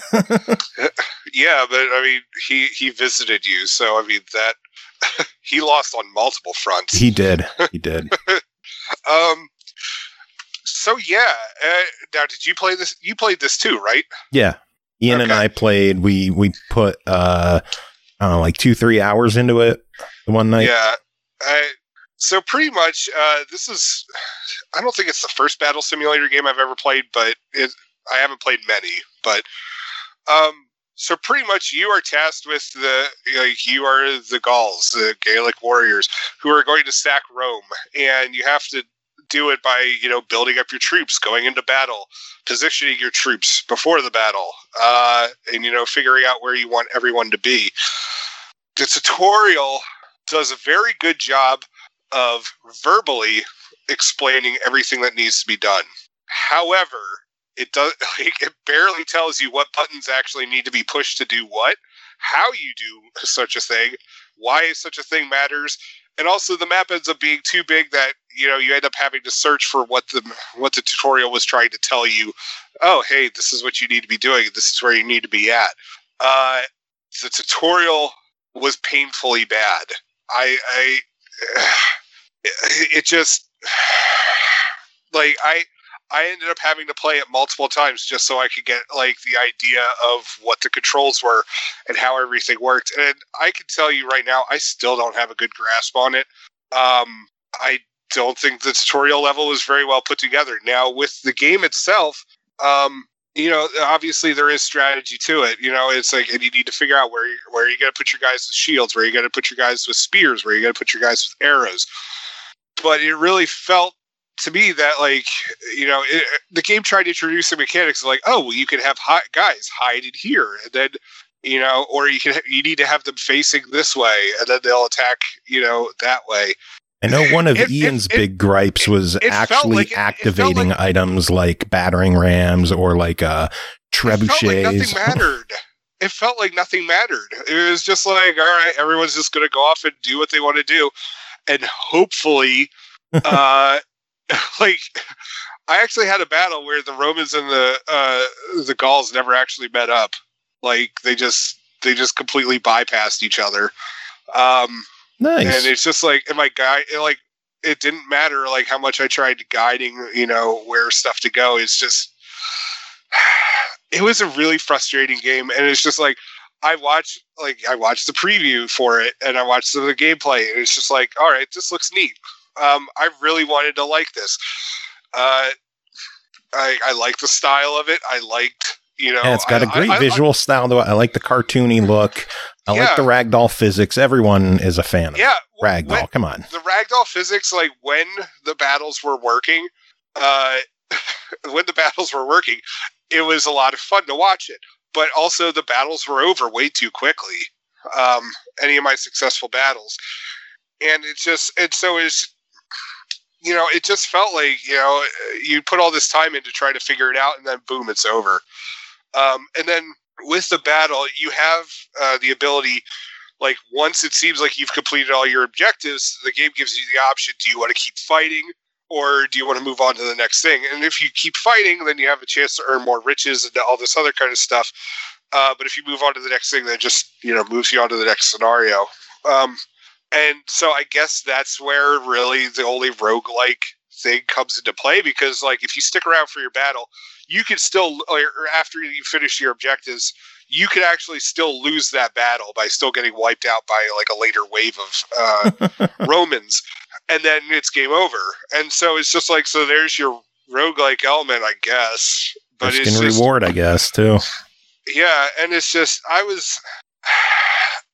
but I mean, he, he visited you, so I mean, that he lost on multiple fronts. He did. He did. um. So yeah. Uh, now, did you play this? You played this too, right? Yeah. Ian okay. and I played. We we put uh, I don't know, like two three hours into it the one night. Yeah. I, so pretty much, uh, this is. I don't think it's the first battle simulator game I've ever played, but it. I haven't played many, but um, so pretty much you are tasked with the like you are the Gauls, the Gaelic warriors who are going to sack Rome, and you have to do it by you know building up your troops, going into battle, positioning your troops before the battle, uh, and you know figuring out where you want everyone to be. The tutorial does a very good job of verbally explaining everything that needs to be done. However, It does. Like, it barely tells you what buttons actually need to be pushed to do what, how you do such a thing, why such a thing matters, and also the map ends up being too big that you know you end up having to search for what the what the tutorial was trying to tell you. Oh, hey, this is what you need to be doing. This is where you need to be at. Uh, the tutorial was painfully bad. I, I, it just like I. I ended up having to play it multiple times just so I could get like the idea of what the controls were and how everything worked. And I can tell you right now, I still don't have a good grasp on it. Um, I don't think the tutorial level is very well put together. Now, with the game itself, um, you know, obviously there is strategy to it. You know, it's like, and you need to figure out where you, where you got to put your guys with shields, where you got to put your guys with spears, where you got to put your guys with arrows. But it really felt to me that like you know it, the game tried to introduce the mechanics of like oh well you can have hi- guys hide in here and then you know or you can ha- you need to have them facing this way and then they'll attack you know that way. I know one of it, Ian's it, big it, gripes was it, it actually like it, activating it like, items like battering rams or like uh trebuchets. It felt like nothing mattered. It felt like nothing mattered. It was just like all right, everyone's just going to go off and do what they want to do, and hopefully uh like, I actually had a battle where the Romans and the uh, the Gauls never actually met up. Like, they just they just completely bypassed each other. Um, nice. And it's just like, and my guy, it, like, it didn't matter like how much I tried guiding, you know, where stuff to go. It's just, it was a really frustrating game, and it's just like I watched like I watched the preview for it, and I watched some of the gameplay, and it's just like, all right, this looks neat. Um, I really wanted to like this. Uh, I, I like the style of it. I liked, you know, yeah, it's got I, a great I, visual I, style. Though I like the cartoony look. I yeah. like the ragdoll physics. Everyone is a fan of yeah, ragdoll. when, Come on, the ragdoll physics. Like when the battles were working, uh, when the battles were working, it was a lot of fun to watch it. But also, the battles were over way too quickly. Um, any of my successful battles, and it's just, and so it's. You know, it just felt like, you know, you put all this time in to try to figure it out, and then boom, it's over. Um, and then with the battle, you have uh, the ability, like, once it seems like you've completed all your objectives, the game gives you the option, do you want to keep fighting, or do you want to move on to the next thing? And if you keep fighting, then you have a chance to earn more riches and all this other kind of stuff. Uh, but if you move on to the next thing, then it just, you know, moves you on to the next scenario. Um And so I guess that's where really the only roguelike thing comes into play, because like if you stick around for your battle, you can still, or after you finish your objectives, you could actually still lose that battle by still getting wiped out by like a later wave of uh, Romans, and then it's game over. And so it's just like, so there's your roguelike element, I guess. But risk it's and just, reward, I guess, too. Yeah, and it's just, I was...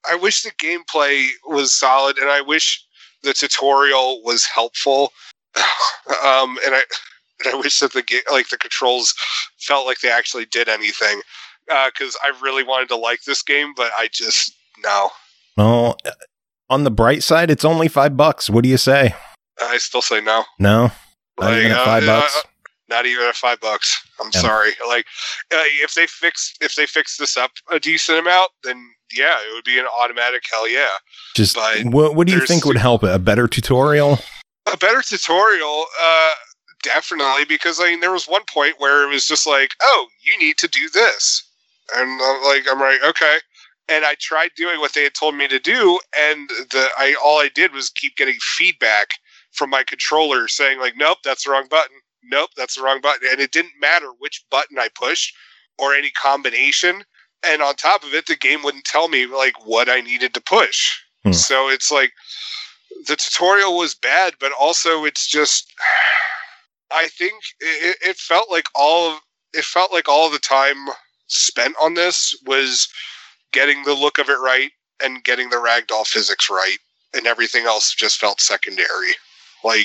I wish the gameplay was solid, and I wish the tutorial was helpful. um, and I and I wish that the ga- like the controls felt like they actually did anything. Because uh, I really wanted to like this game, but I just no. Well, on the bright side, it's only five bucks. What do you say? I still say no. No, not like, even at five uh, bucks. Uh, not even at five bucks. I'm Yeah. sorry. Like, uh, if they fix if they fix this up a decent amount, then yeah, it would be an automatic hell yeah. Just but what? What do you there's- think would help it? A better tutorial? A better tutorial, uh, definitely, because I mean, there was one point where it was just like, oh, you need to do this. And I'm like, I'm like, okay. And I tried doing what they had told me to do, and the I all I did was keep getting feedback from my controller saying like, nope, that's the wrong button. Nope, that's the wrong button. And it didn't matter which button I pushed or any combination. And on top of it, the game wouldn't tell me like what I needed to push. Hmm. So it's like the tutorial was bad, but also it's just I think it, it felt like all of it felt like all the time spent on this was getting the look of it right and getting the ragdoll physics right, and everything else just felt secondary. Like,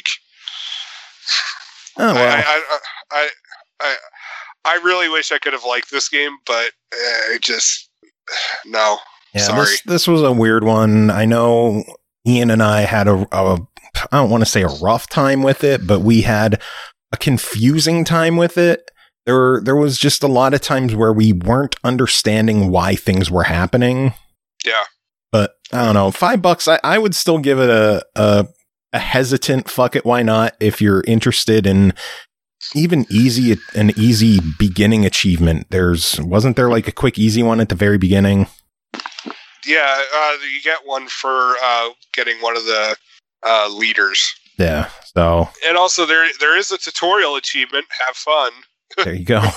Oh well. I, I, I, I, I really wish I could have liked this game, but uh, it just no. Yeah, Sorry. this this was a weird one. I know Ian and I had a, a I don't want to say a rough time with it, but we had a confusing time with it. There there was just a lot of times where we weren't understanding why things were happening. Yeah. But I don't know, five bucks. I, I would still give it a, a a hesitant fuck it, why not? If you're interested in even easy an easy beginning achievement, there's wasn't there like a quick easy one at the very beginning? Yeah, uh, you get one for uh, getting one of the uh, leaders, Yeah. So and also there there is a tutorial achievement. Have fun. there you go.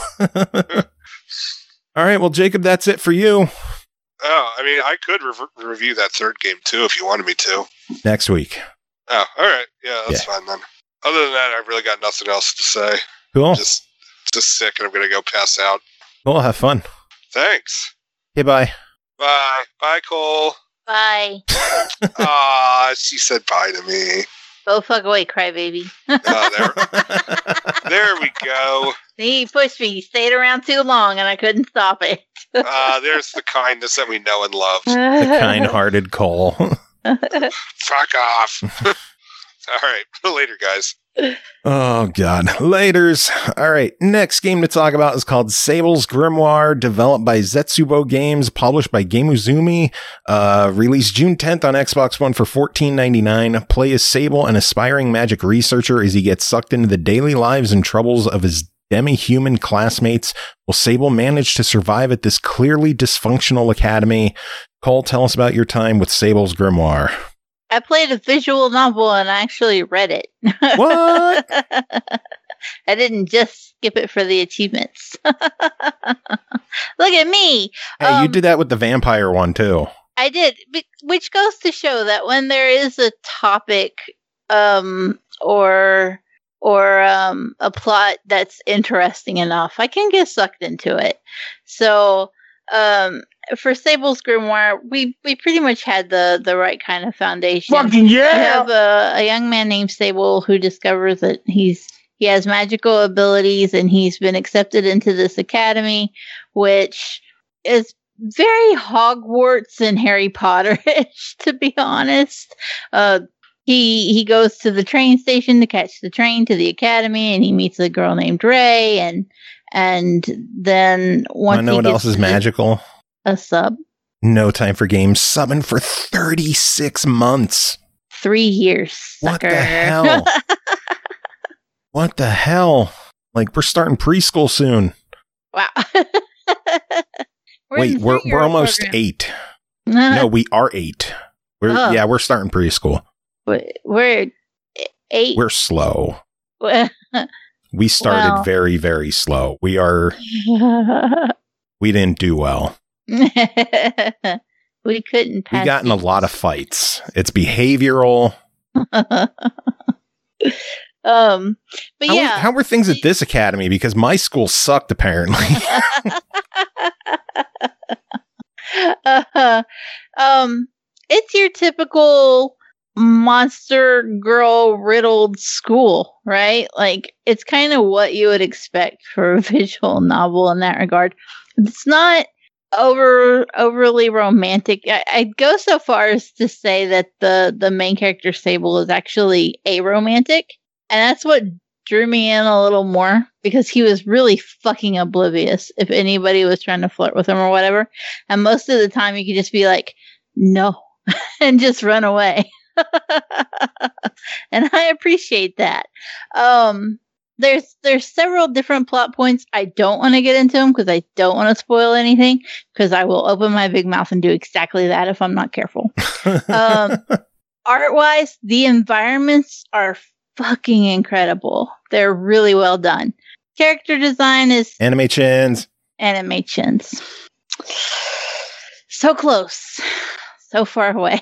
All right. Well, Jacob, that's it for you. Oh, I mean, I could re- review that third game too if you wanted me to. Next week. Oh, all right. Yeah, that's fine then. Other than that, I've really got nothing else to say. Cool. Just, just sick, and I'm gonna go pass out. Cool. Have fun. Thanks. Okay. Bye. Bye. Bye, Cole. Bye. Ah, she said bye to me. Go fuck away, crybaby. Oh, there, there we go. He pushed me. He stayed around too long, and I couldn't stop it. Uh, there's the kindness that we know and love. The kind-hearted Cole. Fuck off. All right. Later, guys. Oh, God. Laters. All right. Next game to talk about is called Sable's Grimoire, developed by Zetsubo Games, published by Gamuzumi, uh, released June tenth on Xbox One for fourteen ninety-nine. Play as Sable, an aspiring magic researcher, as he gets sucked into the daily lives and troubles of his demi-human classmates. Will Sable manage to survive at this clearly dysfunctional academy? Cole, tell us about your time with Sable's Grimoire. I played a visual novel and I actually read it. What? I didn't just skip it for the achievements. Look at me. Hey, Um, you did that with the vampire one, too. I did, be- which goes to show that when there is a topic um, or or um, a plot that's interesting enough, I can get sucked into it. So um, for Sable's Grimoire, we, we pretty much had the, the right kind of foundation. Fucking We yeah! have a, a young man named Sable who discovers that he's he has magical abilities and he's been accepted into this academy, which is very Hogwarts and Harry Potter-ish, to be honest. Uh, he he goes to the train station to catch the train to the academy, and he meets a girl named Ray, and and then once I know he what gets else is to magical. a sub, No Time for Games subbing for thirty-six months. three years. What the Sucker. hell? What the hell? Like, we're starting preschool soon. Wow. We're in Wait, the we're we're three-year-old almost program. eight. No, we are eight. We're Oh. yeah, we're starting preschool. We're- We're eight. We're slow. We started Well. very, very slow. We are we didn't do well. we couldn't pass. We got in a lot of fights. It's behavioral. um, but How, yeah, how were things at this academy? Because my school sucked, apparently. uh, um, it's your typical monster girl riddled school, right? Like, it's kind of what you would expect for a visual novel in that regard. It's not over overly romantic. I, I'd go so far as to say that the the main character Sable is actually aromantic, and that's what drew me in a little more, because he was really fucking oblivious if anybody was trying to flirt with him or whatever, and most of the time you could just be like, no, and just run away. And I appreciate that. Um, there's there's several different plot points. I don't want to get into them because I don't want to spoil anything, because I will open my big mouth and do exactly that if I'm not careful. um, art-wise, the environments are fucking incredible. They're really well done. Character design is animations. Animations. So close. So far away.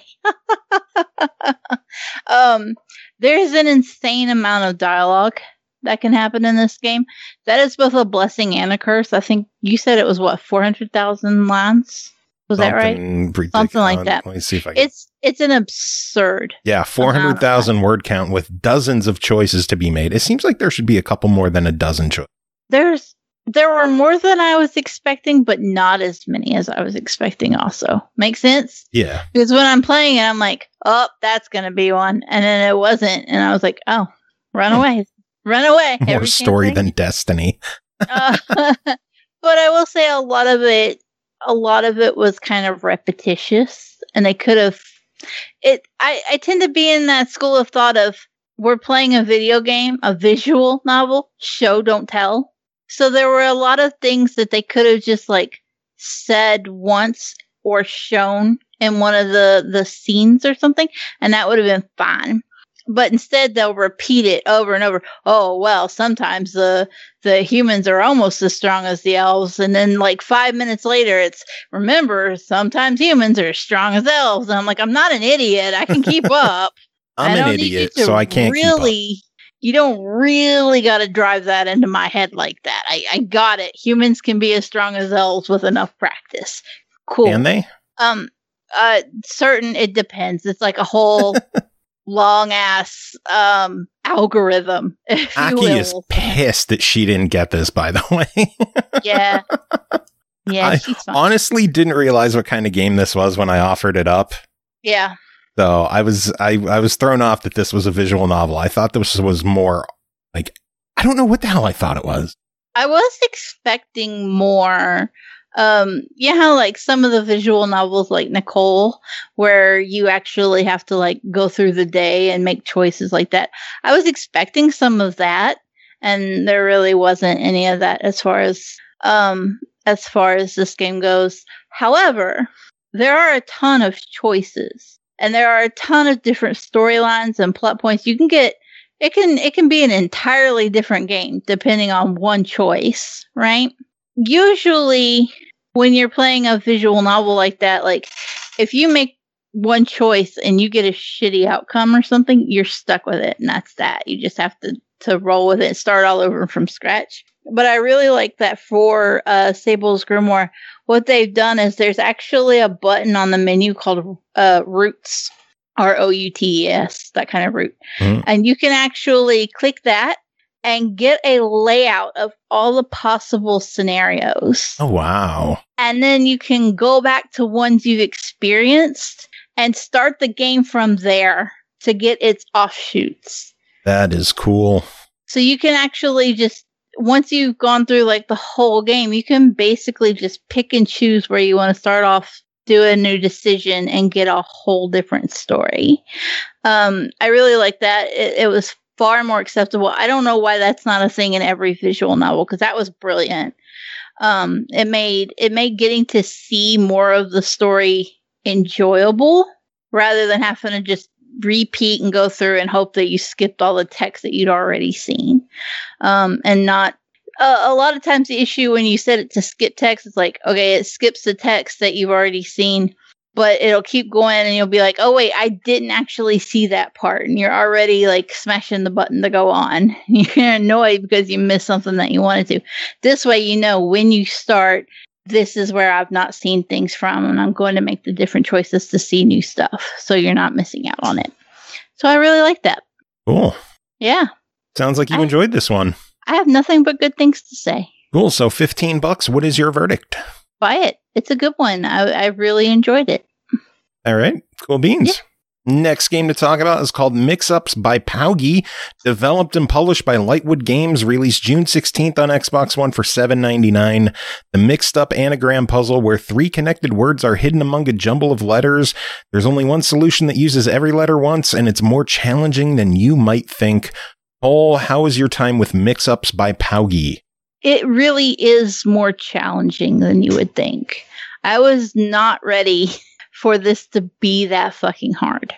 um, there's an insane amount of dialogue that can happen in this game. That is both a blessing and a curse. I think you said it was what, four hundred thousand lines? Was Something that right? Ridiculous. Something like that. Let me see if I can. It's it's an absurd. Yeah, four hundred thousand word count with dozens of choices to be made. It seems like there should be a couple more than a dozen choices. There's there were more than I was expecting, but not as many as I was expecting also. Make sense? Yeah. Because when I'm playing it, I'm like, oh, that's going to be one. And then it wasn't. And I was like, oh, run away. Run away. More story than Destiny. uh, but I will say a lot of it, a lot of it was kind of repetitious. And they could have, it. I, I tend to be in that school of thought of, we're playing a video game, a visual novel, show, don't tell. So there were a lot of things that they could have just like said once or shown in one of the, the scenes or something, and that would have been fine. But instead they'll repeat it over and over. Oh, well, sometimes the the humans are almost as strong as the elves, and then like five minutes later it's, remember, sometimes humans are as strong as elves. And I'm like, I'm not an idiot. I can keep up. I'm I an idiot, so I can't really keep up. You don't really got to drive that into my head like that. I, I got it. Humans can be as strong as elves with enough practice. Cool. Can they? Um, uh, certain, it depends. It's like a whole long ass um algorithm. If you Aki will. is pissed that she didn't get this, by the way. Yeah. Yeah, I she's fine. honestly didn't realize what kind of game this was when I offered it up. Yeah. So I was I, I was thrown off that this was a visual novel. I thought this was more like, I don't know what the hell I thought it was. I was expecting more. Um, you know how like some of the visual novels like Nicole, where you actually have to like go through the day and make choices like that. I was expecting some of that, and there really wasn't any of that as far as um as far as this game goes. However, there are a ton of choices. And there are a ton of different storylines and plot points. You can get, it can, it can be an entirely different game depending on one choice, right? Usually when you're playing a visual novel like that, like if you make one choice and you get a shitty outcome or something, you're stuck with it. And that's that. You just have to, to roll with it and start all over from scratch. But I really like that for uh, Sable's Grimoire. What they've done is there's actually a button on the menu called uh, Roots, R O U T E S, that kind of root. Mm-hmm. And you can actually click that and get a layout of all the possible scenarios. Oh, wow. And then you can go back to ones you've experienced and start the game from there to get its offshoots. That is cool. So you can actually just, once you've gone through like the whole game, you can basically just pick and choose where you want to start off, do a new decision, and get a whole different story. Um, I really like that. It, it was far more acceptable. I don't know why that's not a thing in every visual novel, because that was brilliant. Um, it made it made getting to see more of the story enjoyable rather than having to just repeat and go through and hope that you skipped all the text that you'd already seen. Um, and not uh, a lot of times the issue when you set it to skip text, it's like, okay, it skips the text that you've already seen, but it'll keep going and you'll be like, oh wait, I didn't actually see that part. And you're already like smashing the button to go on. You're annoyed because you missed something that you wanted to. This way, you know, when you start, this is where I've not seen things from, and I'm going to make the different choices to see new stuff, so you're not missing out on it. So I really like that. Cool. Yeah. Sounds like you I, enjoyed this one. I have nothing but good things to say. Cool. So fifteen bucks. What is your verdict? Buy it. It's a good one. I, I really enjoyed it. All right. Cool beans. Yeah. Next game to talk about is called Mix-Ups by Paugi, developed and published by Lightwood Games, released June sixteenth on Xbox One for seven ninety-nine. The mixed-up anagram puzzle where three connected words are hidden among a jumble of letters. There's only one solution that uses every letter once, and it's more challenging than you might think. Cole, how was your time with Mix-Ups by Paugi? It really is more challenging than you would think. I was not ready for this to be that fucking hard.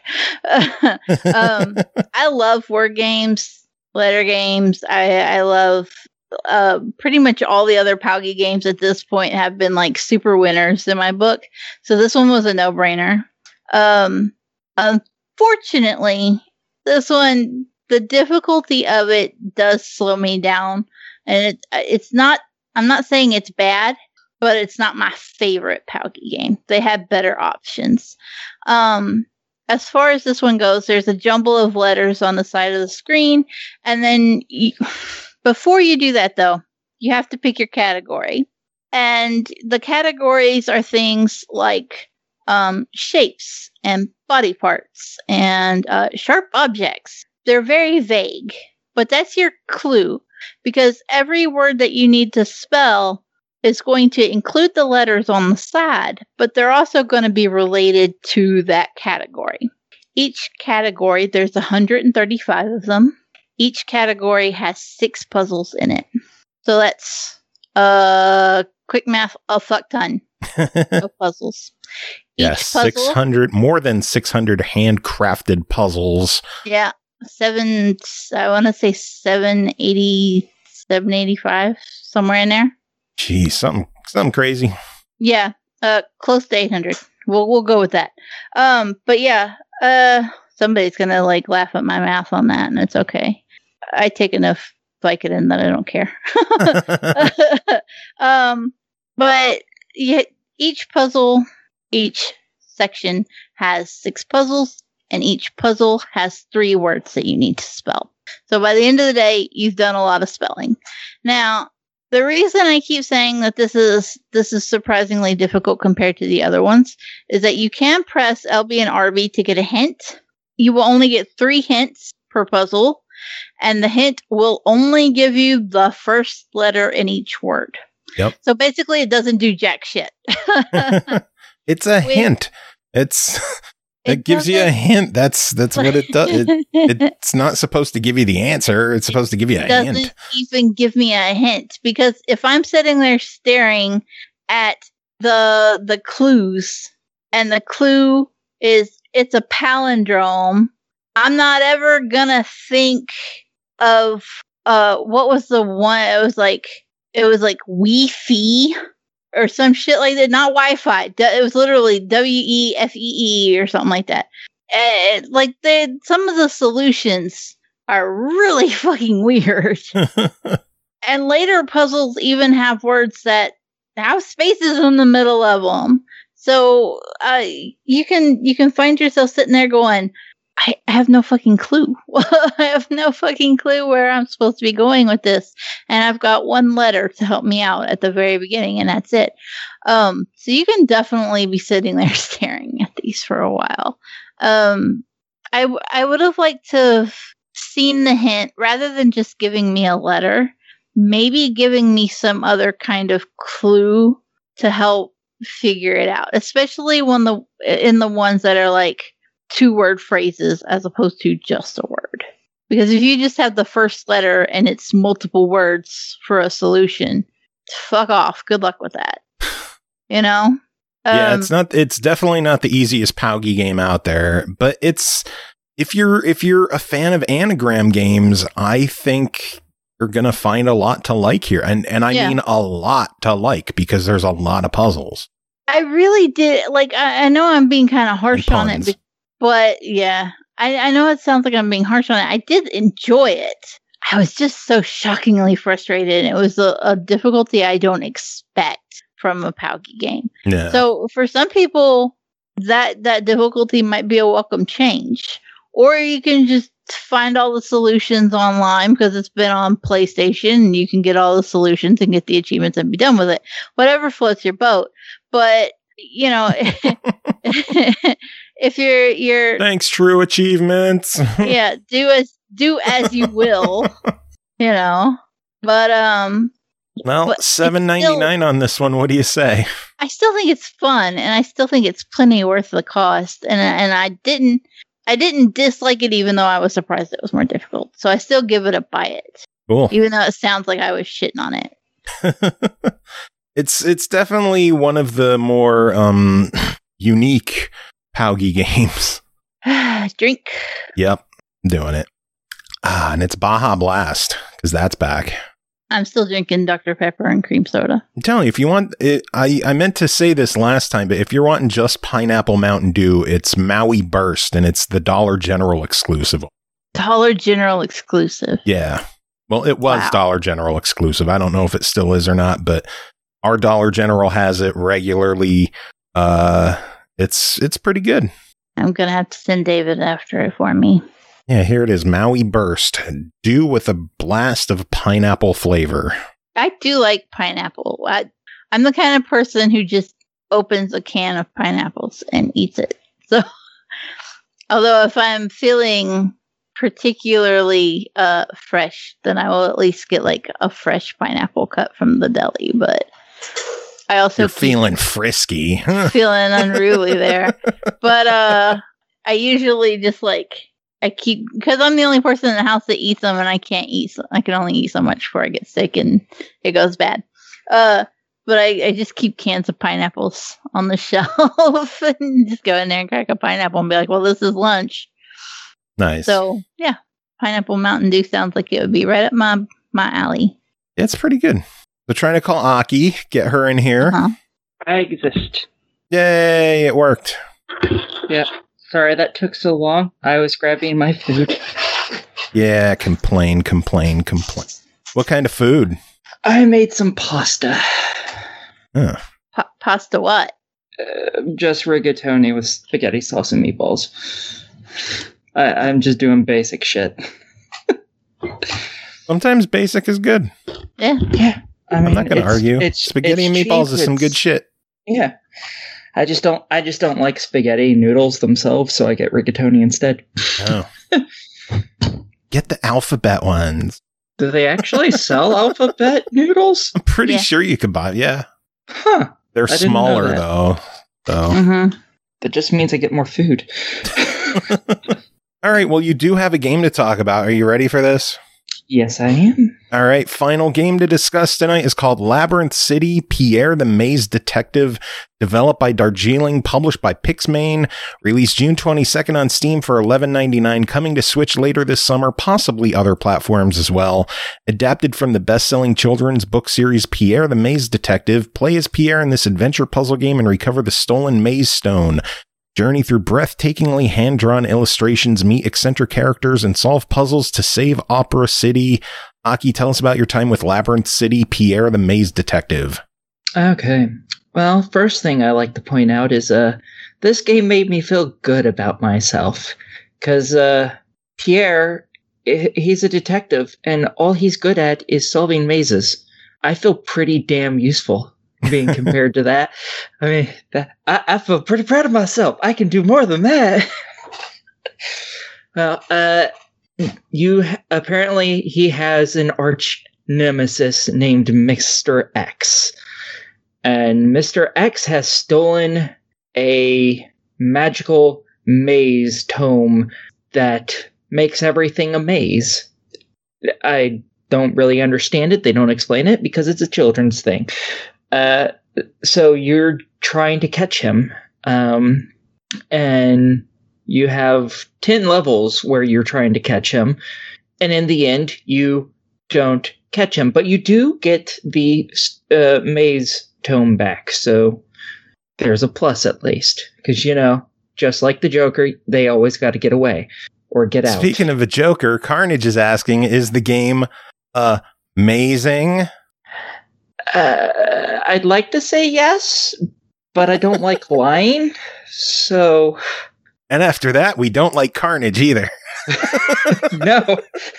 um, I love word games, letter games. I, I love uh, pretty much all the other Paugi games at this point have been like super winners in my book. So this one was a no-brainer. Um, unfortunately, this one, the difficulty of it does slow me down. And it, it's not, I'm not saying it's bad, but it's not my favorite Paugi game. They have better options. Um, as far as this one goes, there's a jumble of letters on the side of the screen. And then you, before you do that, though, you have to pick your category. And the categories are things like um, shapes and body parts and uh, sharp objects. They're very vague, but that's your clue, because every word that you need to spell is going to include the letters on the side, but they're also going to be related to that category. Each category, there's one hundred thirty-five of them. Each category has six puzzles in it. So that's, uh, quick math, a fuck ton of puzzles. Each Yes, puzzle, six hundred, more than six hundred handcrafted puzzles. Yeah, seven, I want to say seven eighty, seven eighty-five, somewhere in there. Geez, something, something crazy. Yeah, uh, close to eight hundred. We'll we'll go with that. Um, but yeah, uh, somebody's gonna like laugh at my math on that, and it's okay. I take enough Vicodin that I don't care. um, but yeah, each puzzle, each section has six puzzles, and each puzzle has three words that you need to spell. So by the end of the day, you've done a lot of spelling. Now, the reason I keep saying that this is this is surprisingly difficult compared to the other ones is that you can press L B and R B to get a hint. You will only get three hints per puzzle, and the hint will only give you the first letter in each word. Yep. So basically, it doesn't do jack shit. It's a Wait. hint. It's it, It gives you a doesn't- hint. That's that's what it does. It, it's not supposed to give you the answer. It's supposed to give you a doesn't hint. even give me a hint, because if I'm sitting there staring at the the clues, and the clue is it's a palindrome, I'm not ever gonna think of uh what was the one. It was like it was like Wi-Fi or some shit like that. Not Wi-Fi. D- It was literally W E F E E or something like that. Uh, like they, some of the solutions are really fucking weird. And later puzzles even have words that have spaces in the middle of them. So uh, you can you can find yourself sitting there going, I have no fucking clue. I have no fucking clue where I'm supposed to be going with this. And I've got one letter to help me out at the very beginning, and that's it. Um, so you can definitely be sitting there staring at these for a while. Um, I, w- I would have liked to have seen the hint rather than just giving me a letter, maybe giving me some other kind of clue to help figure it out, especially when the in the ones that are like two word phrases as opposed to just a word. Because if you just have the first letter and it's multiple words for a solution, fuck off. Good luck with that. You know? Yeah, Um, it's not. It's definitely not the easiest Paugi game out there. But it's if you're if you're a fan of anagram games, I think you're gonna find a lot to like here, and and I Yeah. mean a lot to like, because there's a lot of puzzles. I really did. Like, I, I know I'm being kind of harsh And on it, puns. be- but yeah, I, I know it sounds like I'm being harsh on it. I did enjoy it. I was just so shockingly frustrated. It was a, a difficulty I don't expect from a Paugy game. Yeah. So for some people, that that difficulty might be a welcome change. Or you can just find all the solutions online because it's been on PlayStation and you can get all the solutions and get the achievements and be done with it. Whatever floats your boat. But, you know, if you're you're Thanks, True Achievements. yeah, do as do as you will, you know. But um Well, seven ninety-nine on this one. What do you say? I still think it's fun, and I still think it's plenty worth the cost. And and I didn't, I didn't dislike it, even though I was surprised it was more difficult. So I still give it a buy it, Cool. even though it sounds like I was shitting on it. it's it's definitely one of the more um unique Paugy games. Drink. Yep, I'm doing it. Ah, and it's Baja Blast because that's back. I'm still drinking Doctor Pepper and cream soda. I'm telling you, if you want it, I, I meant to say this last time, but if you're wanting just Pineapple Mountain Dew, it's Maui Burst, and it's the Dollar General exclusive. Dollar General exclusive. Yeah. Well, it was Wow. Dollar General exclusive. I don't know if it still is or not, but our Dollar General has it regularly. Uh, it's it's pretty good. I'm gonna have to send David after it for me. Yeah, here it is. Maui Burst. Dew with a blast of pineapple flavor. I do like pineapple. I, I'm the kind of person who just opens a can of pineapples and eats it. So, although if I'm feeling particularly uh, fresh, then I will at least get like a fresh pineapple cut from the deli. But I also You're feeling frisky. feeling unruly there. But uh, I usually just like. I keep, because I'm the only person in the house that eats them, and I can't eat, so I can only eat so much before I get sick and it goes bad. Uh, but I, I just keep cans of pineapples on the shelf and just go in there and crack a pineapple and be like, well, this is lunch. Nice. So, yeah, Pineapple Mountain Dew sounds like it would be right up my, my alley. It's pretty good. They're trying to call Aki, get her in here. Uh-huh. I exist. Yay, it worked. Yeah. Sorry that took so long. I was grabbing my food. Yeah, complain, complain, complain. What kind of food? I made some pasta. Huh. Pa- pasta what? Uh, just rigatoni with spaghetti sauce and meatballs. I, I'm just doing basic shit. Sometimes basic is good. Yeah. Yeah. I mean, I'm not going to it's- argue. It's, Spaghetti it's and meatballs cheap, is some good it's- shit. Yeah. I just don't I just don't like spaghetti noodles themselves, so I get rigatoni instead. Oh. Get the alphabet ones. Do they actually sell alphabet noodles? I'm pretty Yeah. sure you could buy. Yeah, Huh. they're I didn't know smaller that. though. So, Mm-hmm. That just means I get more food. all right. Well, you do have a game to talk about. Are you ready for this? Yes, I am. All right. Final game to discuss tonight is called Labyrinth City: Pierre the Maze Detective, developed by Darjeeling, published by Pixmane, released June twenty-second on Steam for eleven ninety-nine, coming to Switch later this summer, possibly other platforms as well. Adapted from the best-selling children's book series Pierre the Maze Detective, play as Pierre in this adventure puzzle game and recover the stolen Maze Stone. Journey through breathtakingly hand-drawn illustrations, meet eccentric characters, and solve puzzles to save Opera City. Aki, tell us about your time with Labyrinth City: Pierre the Maze Detective. Okay. Well, first thing I like to point out is uh this game made me feel good about myself. Cause uh Pierre, I- he's a detective, and all he's good at is solving mazes. I feel pretty damn useful being compared to that. I mean, that, I, I feel pretty proud of myself. I can do more than that. Well, uh, you apparently he has an arch nemesis named Mister X, and Mister X has stolen a magical maze tome that makes everything a maze. I don't really understand it. They don't explain it because it's a children's thing. Uh, so you're trying to catch him, um, and you have ten levels where you're trying to catch him, and in the end, you don't catch him, but you do get the uh, maze tome back, so there's a plus at least, because, you know, just like the Joker, they always got to get away or get out. Speaking of a Joker, Carnage is asking, is the game uh, amazing? Uh, I'd like to say yes, but I don't like lying. So, and after that, we don't like Carnage either. no,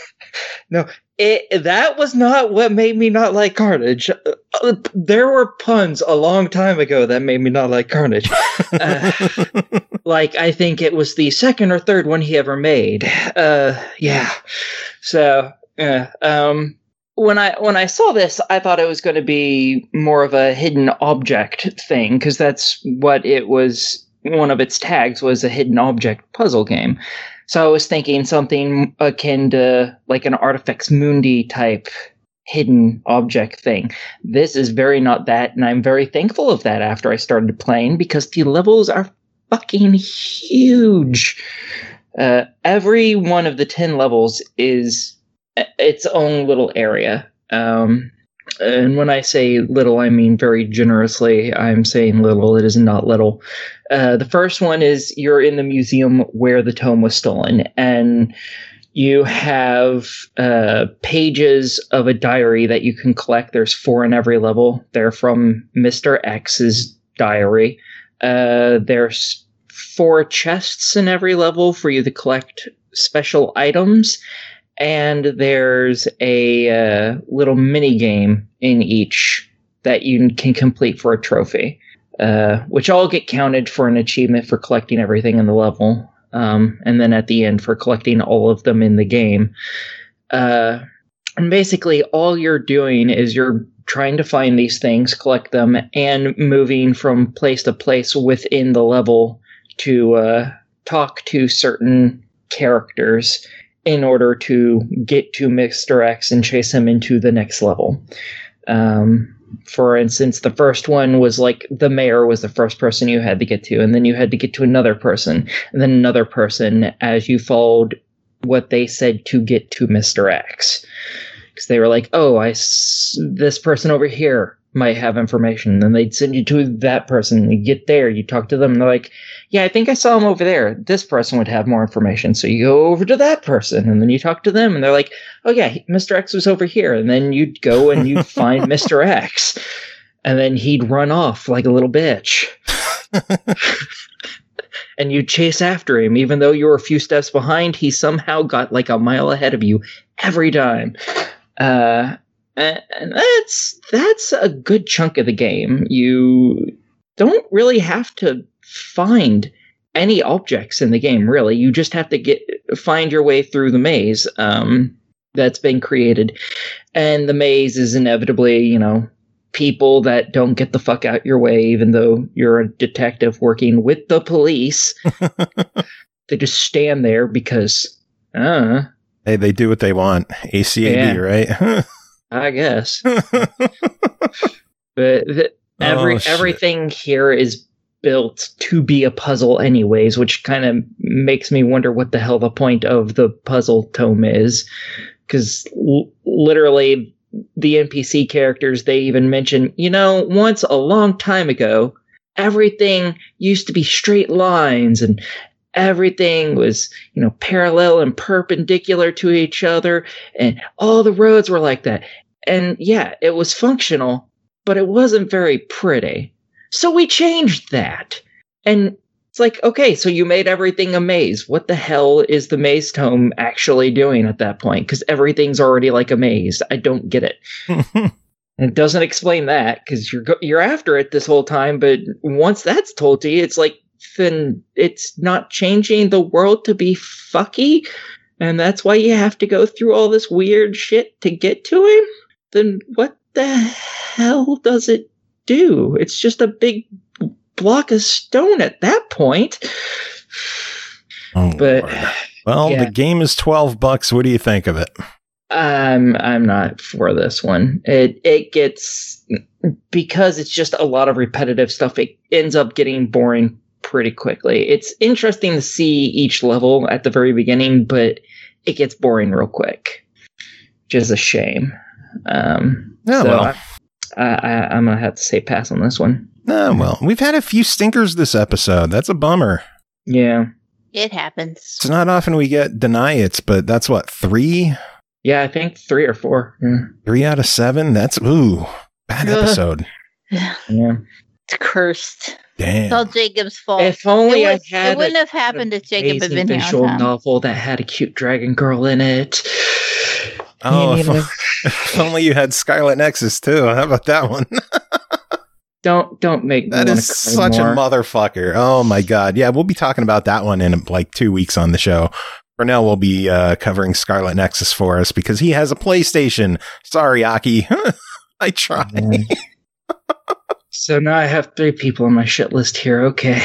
no, it, that was not what made me not like Carnage. Uh, there were puns a long time ago that made me not like Carnage. Uh, like, I think it was the second or third one he ever made. Uh, yeah. So, yeah. Um, when I when I saw this, I thought it was going to be more of a hidden object thing, because that's what it was. One of its tags was a hidden object puzzle game. So I was thinking something akin to like an Artifex Mundi type hidden object thing. This is very not that, and I'm very thankful of that after I started playing, because the levels are fucking huge. Uh, every one of the ten levels is its own little area. Um, and when I say little, I mean very generously. I'm saying little. It is not little. Uh, the first one is you're in the museum where the tome was stolen, and you have uh, pages of a diary that you can collect. There's four in every level. They're from Mister X's diary. Uh, there's four chests in every level for you to collect special items. And there's a uh, little mini game in each that you can complete for a trophy, uh, which all get counted for an achievement for collecting everything in the level. Um, and then at the end for collecting all of them in the game. Uh, and basically all you're doing is you're trying to find these things, collect them, and moving from place to place within the level to uh, talk to certain characters in order to get to Mister X and chase him into the next level. Um, for instance, the first one was like the mayor was the first person you had to get to, and then you had to get to another person, and then another person as you followed what they said to get to Mister X. Because they were like, oh, I s- this person over here might have information. And then they'd send you to that person, and you get there, you talk to them, and they're like, yeah, I think I saw him over there. This person would have more information. So you go over to that person, and then you talk to them, and they're like, oh yeah, Mister X was over here. And then you'd go and you'd find Mister X. And then he'd run off like a little bitch. And you'd chase after him. Even though you were a few steps behind, he somehow got like a mile ahead of you every time. Uh, and that's that's a good chunk of the game. You don't really have to find any objects in the game, really. You just have to get find your way through the maze um, that's been created. And the maze is inevitably, you know, people that don't get the fuck out your way, even though you're a detective working with the police. They just stand there because, uh... Hey, they do what they want. A C A B, yeah. Right? I guess. But the, every oh, everything here is built to be a puzzle anyways, which kind of makes me wonder what the hell the point of the puzzle tome is. Because l- literally, the N P C characters, they even mention, you know, once a long time ago, everything used to be straight lines, and everything was, you know, parallel and perpendicular to each other, and all the roads were like that. And yeah, it was functional, but it wasn't very pretty. So we changed that. And it's like, okay, so you made everything a maze. What the hell is the maze tome actually doing at that point? Because everything's already like a maze. I don't get it. And it doesn't explain that, because you're go- you're after it this whole time, but once that's told to you, it's like, then it's not changing the world to be fucky, and that's why you have to go through all this weird shit to get to him? Then what the hell does it do? It's just a big block of stone at that point. Oh, but Lord. Well, yeah. The game is twelve bucks. What do you think of it? I'm I'm not for this one. It it gets, because it's just a lot of repetitive stuff, it ends up getting boring pretty quickly. It's interesting to see each level at the very beginning, but it gets boring real quick, which is a shame. Um, oh, so well. I, I, I'm going to have to say pass on this one. Oh, well, we've had a few stinkers this episode. That's a bummer. Yeah. It happens. It's not often we get deny it's, but that's what, three? Yeah, I think three or four. Yeah. Three out of seven? That's, ooh, Bad episode. Yeah. Yeah. It's cursed. Damn. It's all Jacob's fault. If only it, I was, had it wouldn't a, have happened if Jacob had amazing been here visual on time. novel that had a cute dragon girl in it. Oh, And, if, you know, if only you had Scarlet Nexus too. How about that one? don't don't make That me is such more. a motherfucker. Oh my god. Yeah, we'll be talking about that one in like two weeks on the show. For now, we'll be uh, covering Scarlet Nexus for us because he has a PlayStation. Sorry, Aki. I tried. Mm. So now I have three people on my shit list here. Okay.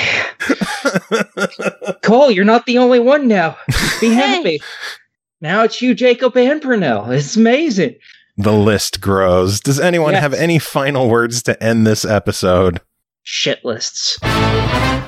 Cole, you're not the only one now. Be happy. Now it's you, Jacob, and Purnell. It's amazing. The list grows. Does anyone Yes. have any final words to end this episode? Shit lists.